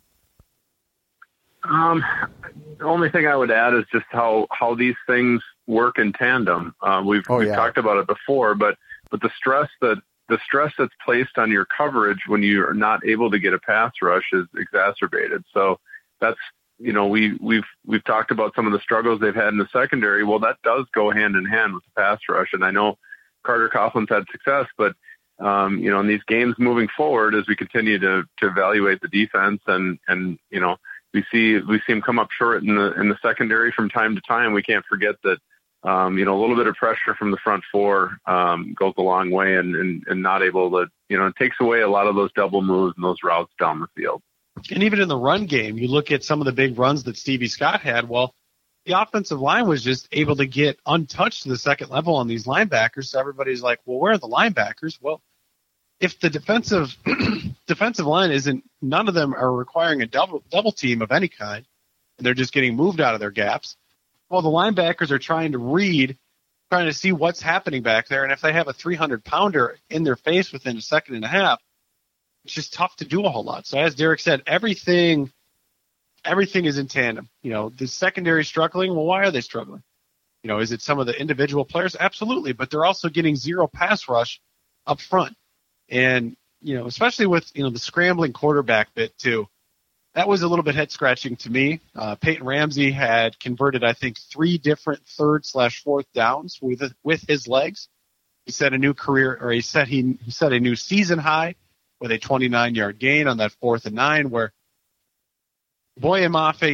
Um, the only thing I would add is just how, how these things work in tandem. Um, we've, oh, we've yeah. talked about it before, but, but the stress that the stress that's placed on your coverage when you're not able to get a pass rush is exacerbated. So that's, you know, we, we've, we've talked about some of the struggles they've had in the secondary. Well, that does go hand in hand with the pass rush. And I know Carter Coughlin's had success, but, um, you know, in these games moving forward, as we continue to, to evaluate the defense and, and, you know, we see, we see him come up short in the, in the secondary from time to time. We can't forget that, um, you know, a little bit of pressure from the front four, um, goes a long way and, and, and not able to, you know, it takes away a lot of those double moves and those routes down the field. And even in the run game, you look at some of the big runs that Stevie Scott had. Well, the offensive line was just able to get untouched to the second level on these linebackers. So everybody's like, well, where are the linebackers? Well, if the defensive defensive line isn't, none of them are requiring a double double team of any kind, and they're just getting moved out of their gaps. Well, the linebackers are trying to read, trying to see what's happening back there, and if they have a three hundred pounder in their face within a second and a half, it's just tough to do a whole lot. So as Derek said, everything everything is in tandem. You know, the secondary struggling. Well, why are they struggling? You know, is it some of the individual players? Absolutely, but they're also getting zero pass rush up front. And, you know, especially with, you know, the scrambling quarterback bit too, that was a little bit head scratching to me. Uh, Peyton Ramsey had converted, I think, three different third slash fourth downs with, with his legs. He set a new career, or he set, he, he set a new season high with a twenty-nine yard gain on that fourth and nine where Boye Mafe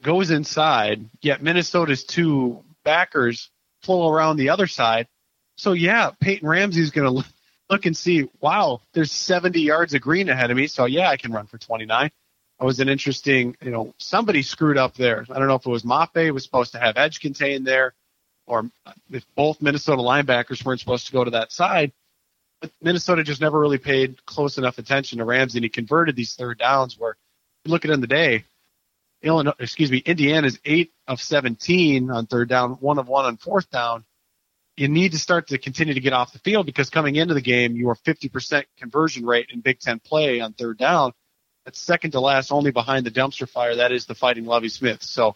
goes inside, yet Minnesota's two backers flow around the other side. So, yeah, Peyton Ramsey's going to look and see, wow, there's seventy yards of green ahead of me, so, yeah, I can run for twenty-nine. It was an interesting, you know, somebody screwed up there. I don't know if it was Mafe was supposed to have edge contained there, or if both Minnesota linebackers weren't supposed to go to that side. But Minnesota just never really paid close enough attention to Ramsey, and he converted these third downs where, you look at it in the day, Illinois, excuse me, Indiana's eight of seventeen on third down, one of one on fourth down. You need to start to continue to get off the field because coming into the game, you are fifty percent conversion rate in Big Ten play on third down. That's second to last, only behind the dumpster fire. That is the Fighting Lovie Smith. So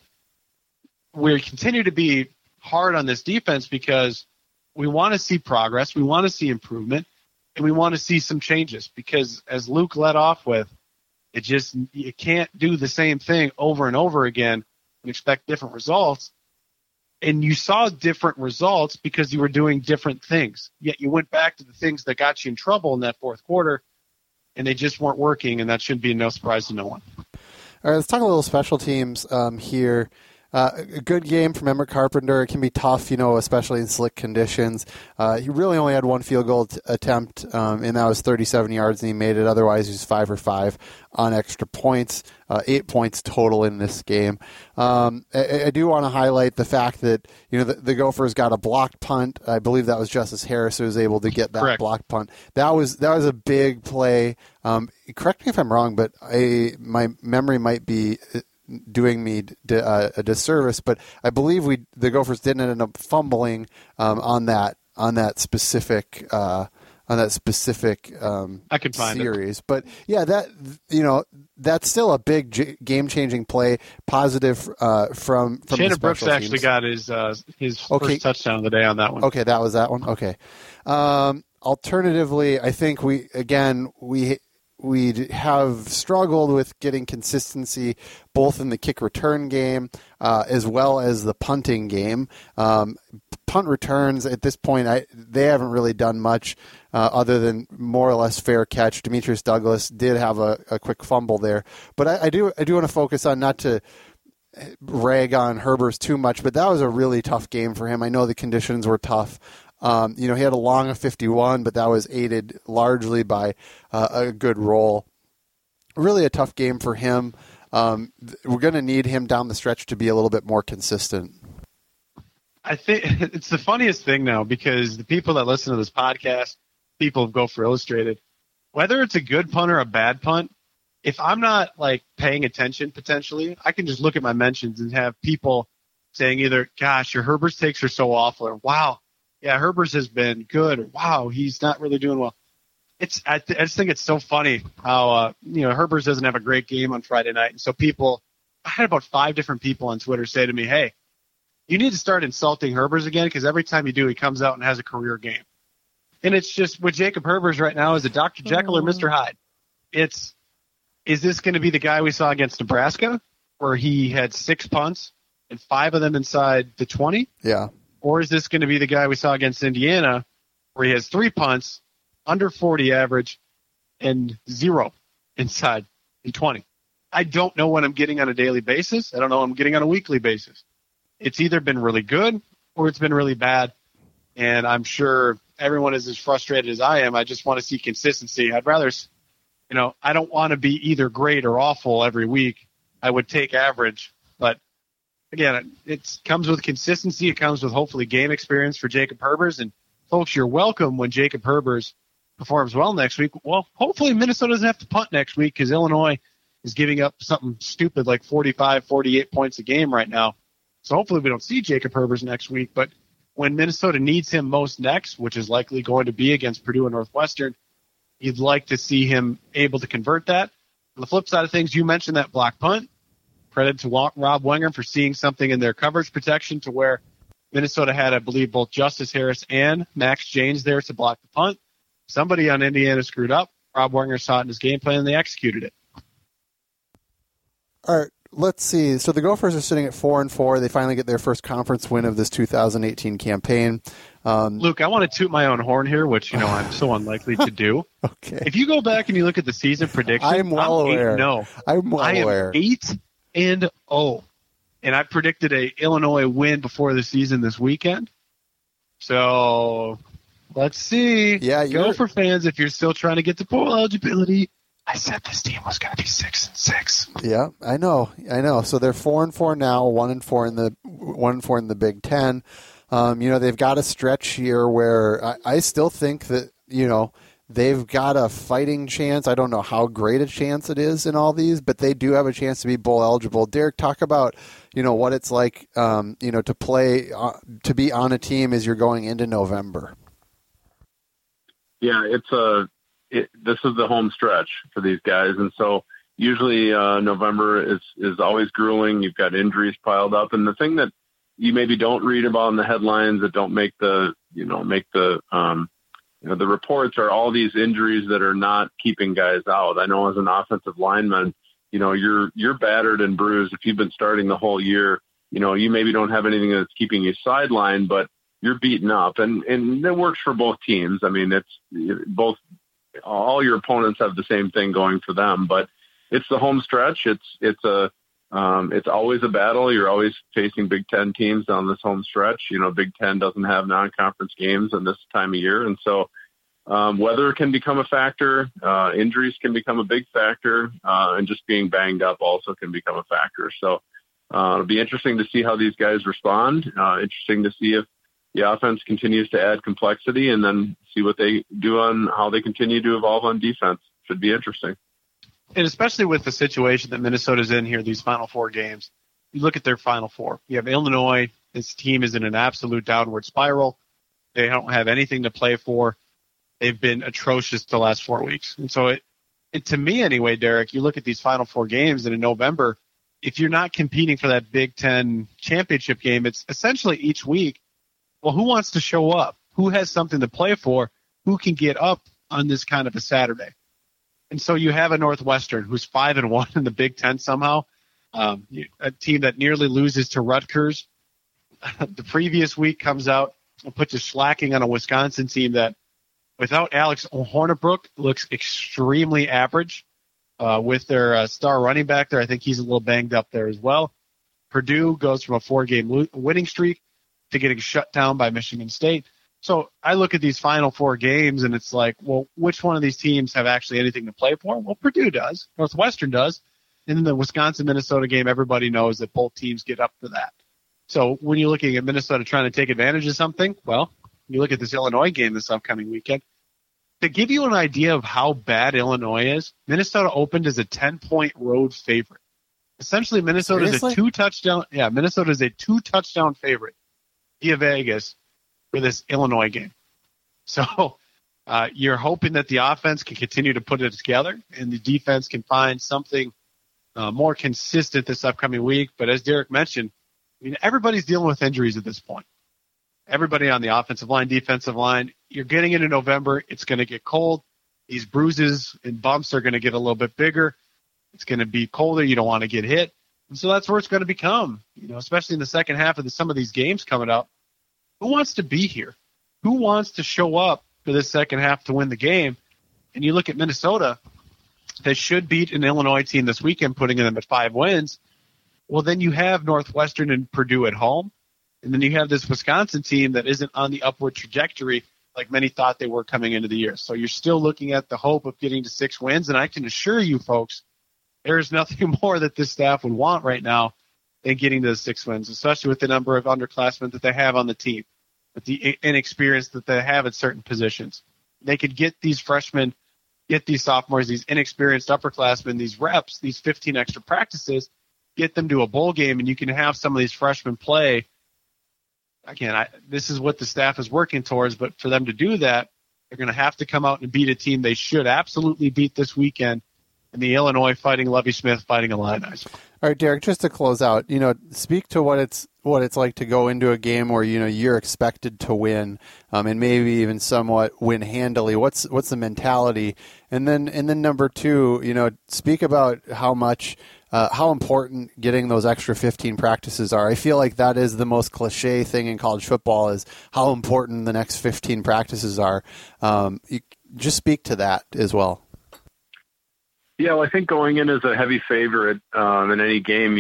we continue to be hard on this defense because we want to see progress, we want to see improvement, and we want to see some changes because as Luke led off with, It just, you can't do the same thing over and over again and expect different results. And you saw different results because you were doing different things. Yet you went back to the things that got you in trouble in that fourth quarter, and they just weren't working, and that should be no surprise to no one. All right, let's talk a little special teams um, here. Uh, a good game from Emmett Carpenter. It can be tough, you know, especially in slick conditions. Uh, he really only had one field goal t- attempt, um, and that was thirty-seven yards, and he made it. Otherwise, he was five for five on extra points, uh, eight points total in this game. Um, I, I do want to highlight the fact that, you know, the, the Gophers got a blocked punt. I believe that was Justice Harris who was able to get that Correct. blocked punt. That was that was a big play. Um, correct me if I'm wrong, but I my memory might be doing me d- uh, a disservice, but I believe we the Gophers didn't end up fumbling um, on that on that specific uh, on that specific um, I can find series. it. But yeah, that you know that's still a big j- game changing play, positive uh, from from Shannon the Brooks special actually teams. got his uh, his Okay. first touchdown of the day on that one. Okay, that was that one. Okay. Um, alternatively, I think we again we. We have struggled with getting consistency both in the kick return game uh, as well as the punting game. Um, punt returns at this point, I, they haven't really done much uh, other than more or less fair catch. Demetrius Douglas did have a, a quick fumble there, but I, I do I do want to focus on not to rag on Herbers too much, but that was a really tough game for him. I know the conditions were tough. Um, you know, he had a long of fifty-one, but that was aided largely by uh, a good roll. Really a tough game for him. Um, th- we're going to need him down the stretch to be a little bit more consistent. I think it's the funniest thing now because the people that listen to this podcast, people of Gopher Illustrated, whether it's a good punt or a bad punt, if I'm not like paying attention potentially, I can just look at my mentions and have people saying either, gosh, your Herbers takes are so awful, or wow, yeah, Herbers has been good, or wow, he's not really doing well. It's I, th- I just think it's so funny how uh, you know Herbers doesn't have a great game on Friday night, and so people, I had about five different people on Twitter say to me, hey, you need to start insulting Herbers again because every time you do, he comes out and has a career game. And it's just with Jacob Herbers right now, is it Doctor Jekyll or Mister Hyde? It's, is this going to be the guy we saw against Nebraska where he had six punts and five of them inside the twenty? Yeah. Or is this going to be the guy we saw against Indiana where he has three punts, under forty average, and zero inside in twenty? I don't know what I'm getting on a daily basis. I don't know what I'm getting on a weekly basis. It's either been really good or it's been really bad. And I'm sure everyone is as frustrated as I am. I just want to see consistency. I'd rather, you know, I don't want to be either great or awful every week. I would take average. But, again, it comes with consistency. It comes with hopefully game experience for Jacob Herbers. And, folks, you're welcome when Jacob Herbers performs well next week. Well, hopefully Minnesota doesn't have to punt next week because Illinois is giving up something stupid like forty-five, forty-eight points a game right now. So hopefully we don't see Jacob Herbers next week. But when Minnesota needs him most next, which is likely going to be against Purdue and Northwestern, you'd like to see him able to convert that. On the flip side of things, you mentioned that block punt. Credit to Rob Wenger for seeing something in their coverage protection to where Minnesota had, I believe, both Justice Harris and Max Janes there to block the punt. Somebody on Indiana screwed up. Rob Wenger saw it in his game plan, and they executed it. All right, let's see. So the Gophers are sitting at four and four. They finally get their first conference win of this two thousand eighteen campaign. Um, Luke, I want to toot my own horn here, which you know I'm so unlikely to do. Okay. If you go back and you look at the season predictions, I'm well I'm aware. eight, no, I'm well I am aware. eight and oh. and I predicted a Illinois win before the season this weekend. So let's see. Yeah, Go for fans if you're still trying to get to bowl eligibility. I said this team was going to be six and six. Yeah, I know, I know. So they're four and four now, one and four in the one and four in the Big Ten. Um, you know, they've got a stretch here where I, I still think that you know they've got a fighting chance. I don't know how great a chance it is in all these, but they do have a chance to be bowl eligible. Derek, talk about you know what it's like, um, you know, to play uh, to be on a team as you're going into November. Yeah, it's a. It, this is the home stretch for these guys, and so usually uh, November is is always grueling. You've got injuries piled up, and the thing that you maybe don't read about in the headlines that don't make the you know make the um, you know the reports are all these injuries that are not keeping guys out. I know as an offensive lineman, you know you're you're battered and bruised if you've been starting the whole year. You know you maybe don't have anything that's keeping you sidelined, but you're beaten up, and and that works for both teams. I mean, it's both. All your opponents have the same thing going for them, but it's the home stretch. It's, it's a, um, it's always a battle. You're always facing Big Ten teams on this home stretch. You know, Big Ten doesn't have non-conference games in this time of year. And so, um, weather can become a factor. Uh, injuries can become a big factor. Uh, and just being banged up also can become a factor. So, uh, it'll be interesting to see how these guys respond. Uh, interesting to see if the offense continues to add complexity, and then see what they do on how they continue to evolve on defense. Should be interesting. And especially with the situation that Minnesota's in here, these final four games, you look at their final four. You have Illinois. This team is in an absolute downward spiral. They don't have anything to play for. They've been atrocious the last four weeks. And so it, it to me anyway, Derek, you look at these final four games, and in November, if you're not competing for that Big Ten championship game, it's essentially each week, well, who wants to show up? Who has something to play for? Who can get up on this kind of a Saturday? And so you have a Northwestern who's five and one in the Big Ten somehow, um, a team that nearly loses to Rutgers. The previous week comes out and puts a slacking on a Wisconsin team that, without Alex Hornibrook, looks extremely average. Uh, with their uh, star running back there, I think he's a little banged up there as well. Purdue goes from a four-game lo- winning streak to getting shut down by Michigan State. So I look at these final four games, and it's like, well, which one of these teams have actually anything to play for? Well, Purdue does. Northwestern does. And in the Wisconsin-Minnesota game, everybody knows that both teams get up for that. So when you're looking at Minnesota trying to take advantage of something, well, you look at this Illinois game this upcoming weekend. To give you an idea of how bad Illinois is, Minnesota opened as a ten-point road favorite. Essentially, Minnesota Seriously? is a two-touchdown. Yeah, Minnesota is a two-touchdown favorite via Vegas for this Illinois game. So uh, you're hoping that the offense can continue to put it together and the defense can find something uh, more consistent this upcoming week. But as Derek mentioned, I mean, everybody's dealing with injuries at this point. Everybody on the offensive line, defensive line, you're getting into November. It's going to get cold. These bruises and bumps are going to get a little bit bigger. It's going to be colder. You don't want to get hit. And so that's where it's going to become, you know, especially in the second half of the, some of these games coming up. Who wants to be here? Who wants to show up for this second half to win the game? And you look at Minnesota, they should beat an Illinois team this weekend, putting them at five wins. Well, then you have Northwestern and Purdue at home. And then you have this Wisconsin team that isn't on the upward trajectory like many thought they were coming into the year. So you're still looking at the hope of getting to six wins. And I can assure you, folks, there's nothing more that this staff would want right now than getting to the six wins, especially with the number of underclassmen that they have on the team, with the inexperience that they have at certain positions. They could get these freshmen, get these sophomores, these inexperienced upperclassmen, these reps, these fifteen extra practices, get them to a bowl game, and you can have some of these freshmen play. Again, I, this is what the staff is working towards, but for them to do that, they're going to have to come out and beat a team they should absolutely beat this weekend, in the Illinois Fighting Lovie Smith Fighting Illini. All right, Derek, just to close out, you know, speak to what it's what it's like to go into a game where, you know, you're expected to win, um, and maybe even somewhat win handily. What's what's the mentality? And then and then number two, you know, speak about how much uh, how important getting those extra fifteen practices are. I feel like that is the most cliche thing in college football, is how important the next fifteen practices are. Um, you, just speak to that as well. Yeah, well, I think going in as a heavy favorite um, in any game, you've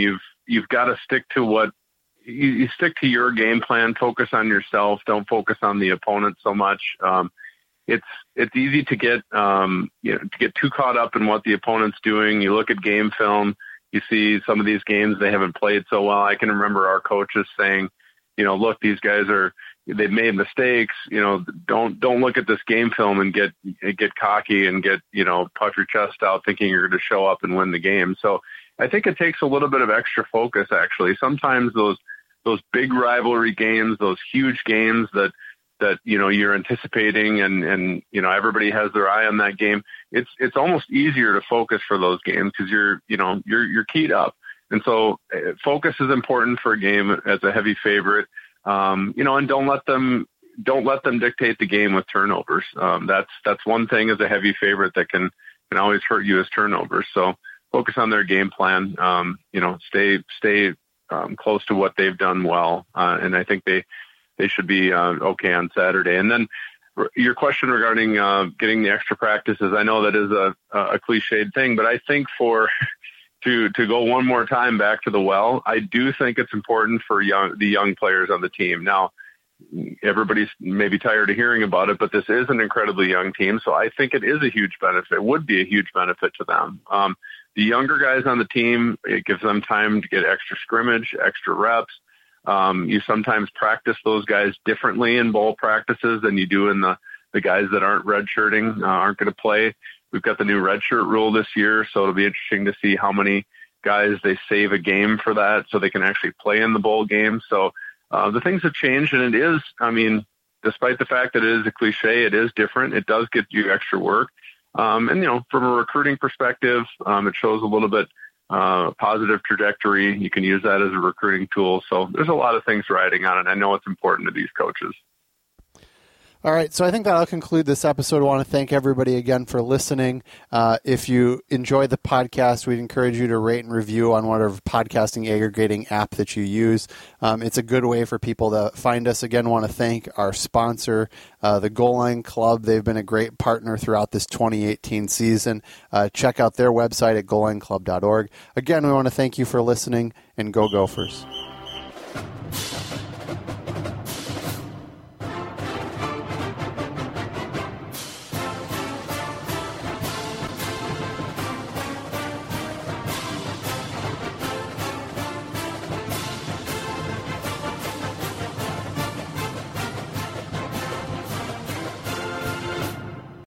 you've got to stick to what you, you stick to your game plan, focus on yourself. Don't focus on the opponent so much. Um, it's, it's easy to get, um, you know, to get too caught up in what the opponent's doing. You look at game film, you see some of these games, they haven't played so well. I can remember our coaches saying, you know, look, these guys are, they've made mistakes, you know, don't, don't look at this game film and get, get cocky and get, you know, puff your chest out thinking you're going to show up and win the game. So I think it takes a little bit of extra focus, actually. Sometimes those, those big rivalry games, those huge games that, that, you know, you're anticipating and, and, you know, everybody has their eye on that game. It's, it's almost easier to focus for those games because you're, you know, you're, you're keyed up. And so uh, focus is important for a game as a heavy favorite. Um, you know, and don't let them, don't let them dictate the game with turnovers. Um, that's, that's one thing as a heavy favorite that can, can always hurt you as turnovers. So focus on their game plan. Um, you know, stay, stay, um, close to what they've done well. Uh, and I think they, they should be, uh, okay on Saturday. And then your question regarding, uh, getting the extra practices, I know that is a, a cliched thing, but I think for, To, to go one more time back to the well, I do think it's important for young the young players on the team. Now, everybody's maybe tired of hearing about it, but this is an incredibly young team, so I think it is a huge benefit. It would be a huge benefit to them. Um, the younger guys on the team, it gives them time to get extra scrimmage, extra reps. Um, you sometimes practice those guys differently in bowl practices than you do in the, the guys that aren't redshirting, uh, aren't going to play. We've got the new redshirt rule this year, so it'll be interesting to see how many guys they save a game for that so they can actually play in the bowl game. So uh, the things have changed, and it is, I mean, despite the fact that it is a cliche, it is different. It does get you extra work. Um, and, you know, from a recruiting perspective, um, it shows a little bit uh, positive trajectory. You can use that as a recruiting tool. So there's a lot of things riding on it. I know it's important to these coaches. All right, so I think that'll conclude this episode. I want to thank everybody again for listening. Uh, if you enjoyed the podcast, we'd encourage you to rate and review on whatever podcasting aggregating app that you use. Um, it's a good way for people to find us. Again, want to thank our sponsor, uh, the Goal Line Club. They've been a great partner throughout this twenty eighteen season. Uh, check out their website at goal line club dot org. Again, we want to thank you for listening, and go Gophers.